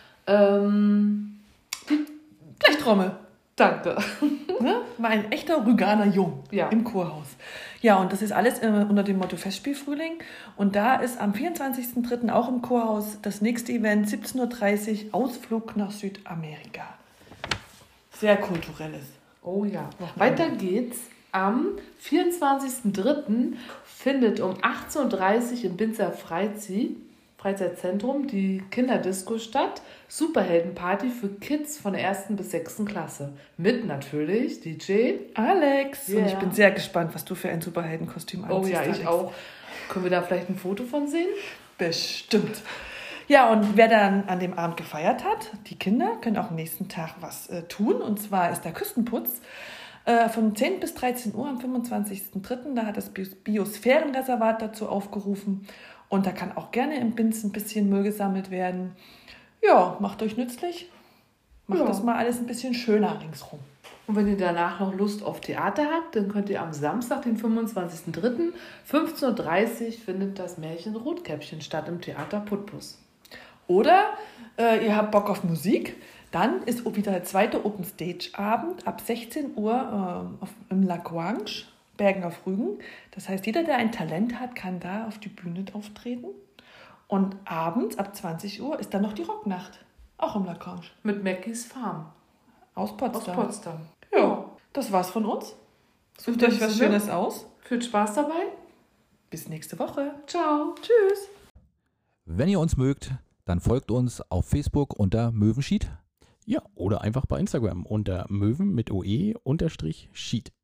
Blechtrommel. Danke. Ne? War ein echter Rüganer Jung Ja. im Kurhaus. Ja, und das ist alles unter dem Motto Festspielfrühling. Und da ist am 24.03. auch im Kurhaus das nächste Event, 17.30 Uhr, Ausflug nach Südamerika. Sehr kulturelles. Oh ja. Weiter geht's. Am 24.03. findet um 18.30 Uhr im Binzer Freizeitzentrum die Kinderdisco statt. Superheldenparty für Kids von der 1. bis 6. Klasse. Mit natürlich DJ Alex. Yeah. Und ich bin sehr gespannt, was du für ein Superheldenkostüm anziehst. Oh ja, ich Alex. auch. Können wir da vielleicht ein Foto von sehen? Bestimmt. Ja, und wer dann an dem Abend gefeiert hat, die Kinder können auch am nächsten Tag was tun. Und zwar ist der Küstenputz von 10 bis 13 Uhr am 25.03. Da hat das Biosphärenreservat dazu aufgerufen. Und da kann auch gerne im Binz ein bisschen Müll gesammelt werden. Ja, macht euch nützlich Macht Ja. das mal alles ein bisschen schöner ringsrum. Und wenn ihr danach noch Lust auf Theater habt, dann könnt ihr am Samstag, den 25.03., 15:30 Uhr findet das Märchen Rotkäppchen statt im Theater Putbus. Oder ihr habt Bock auf Musik, dann ist auch wieder der zweite Open Stage Abend ab 16 Uhr im Lac Orange, Bergen auf Rügen. Das heißt, jeder, der ein Talent hat, kann da auf die Bühne auftreten. Und abends ab 20 Uhr ist dann noch die Rocknacht, auch im Lac Orange, Mit Mackies Farm aus aus Potsdam. Potsdam. Ja, das war's von uns. Sucht In euch was diesem Sinne, Schönes aus. Viel Spaß dabei. Bis nächste Woche. Ciao. Tschüss. Wenn ihr uns mögt, dann folgt uns auf Facebook unter Möwenschied. Ja, oder einfach bei Instagram unter Möwen mit OE_Sheet.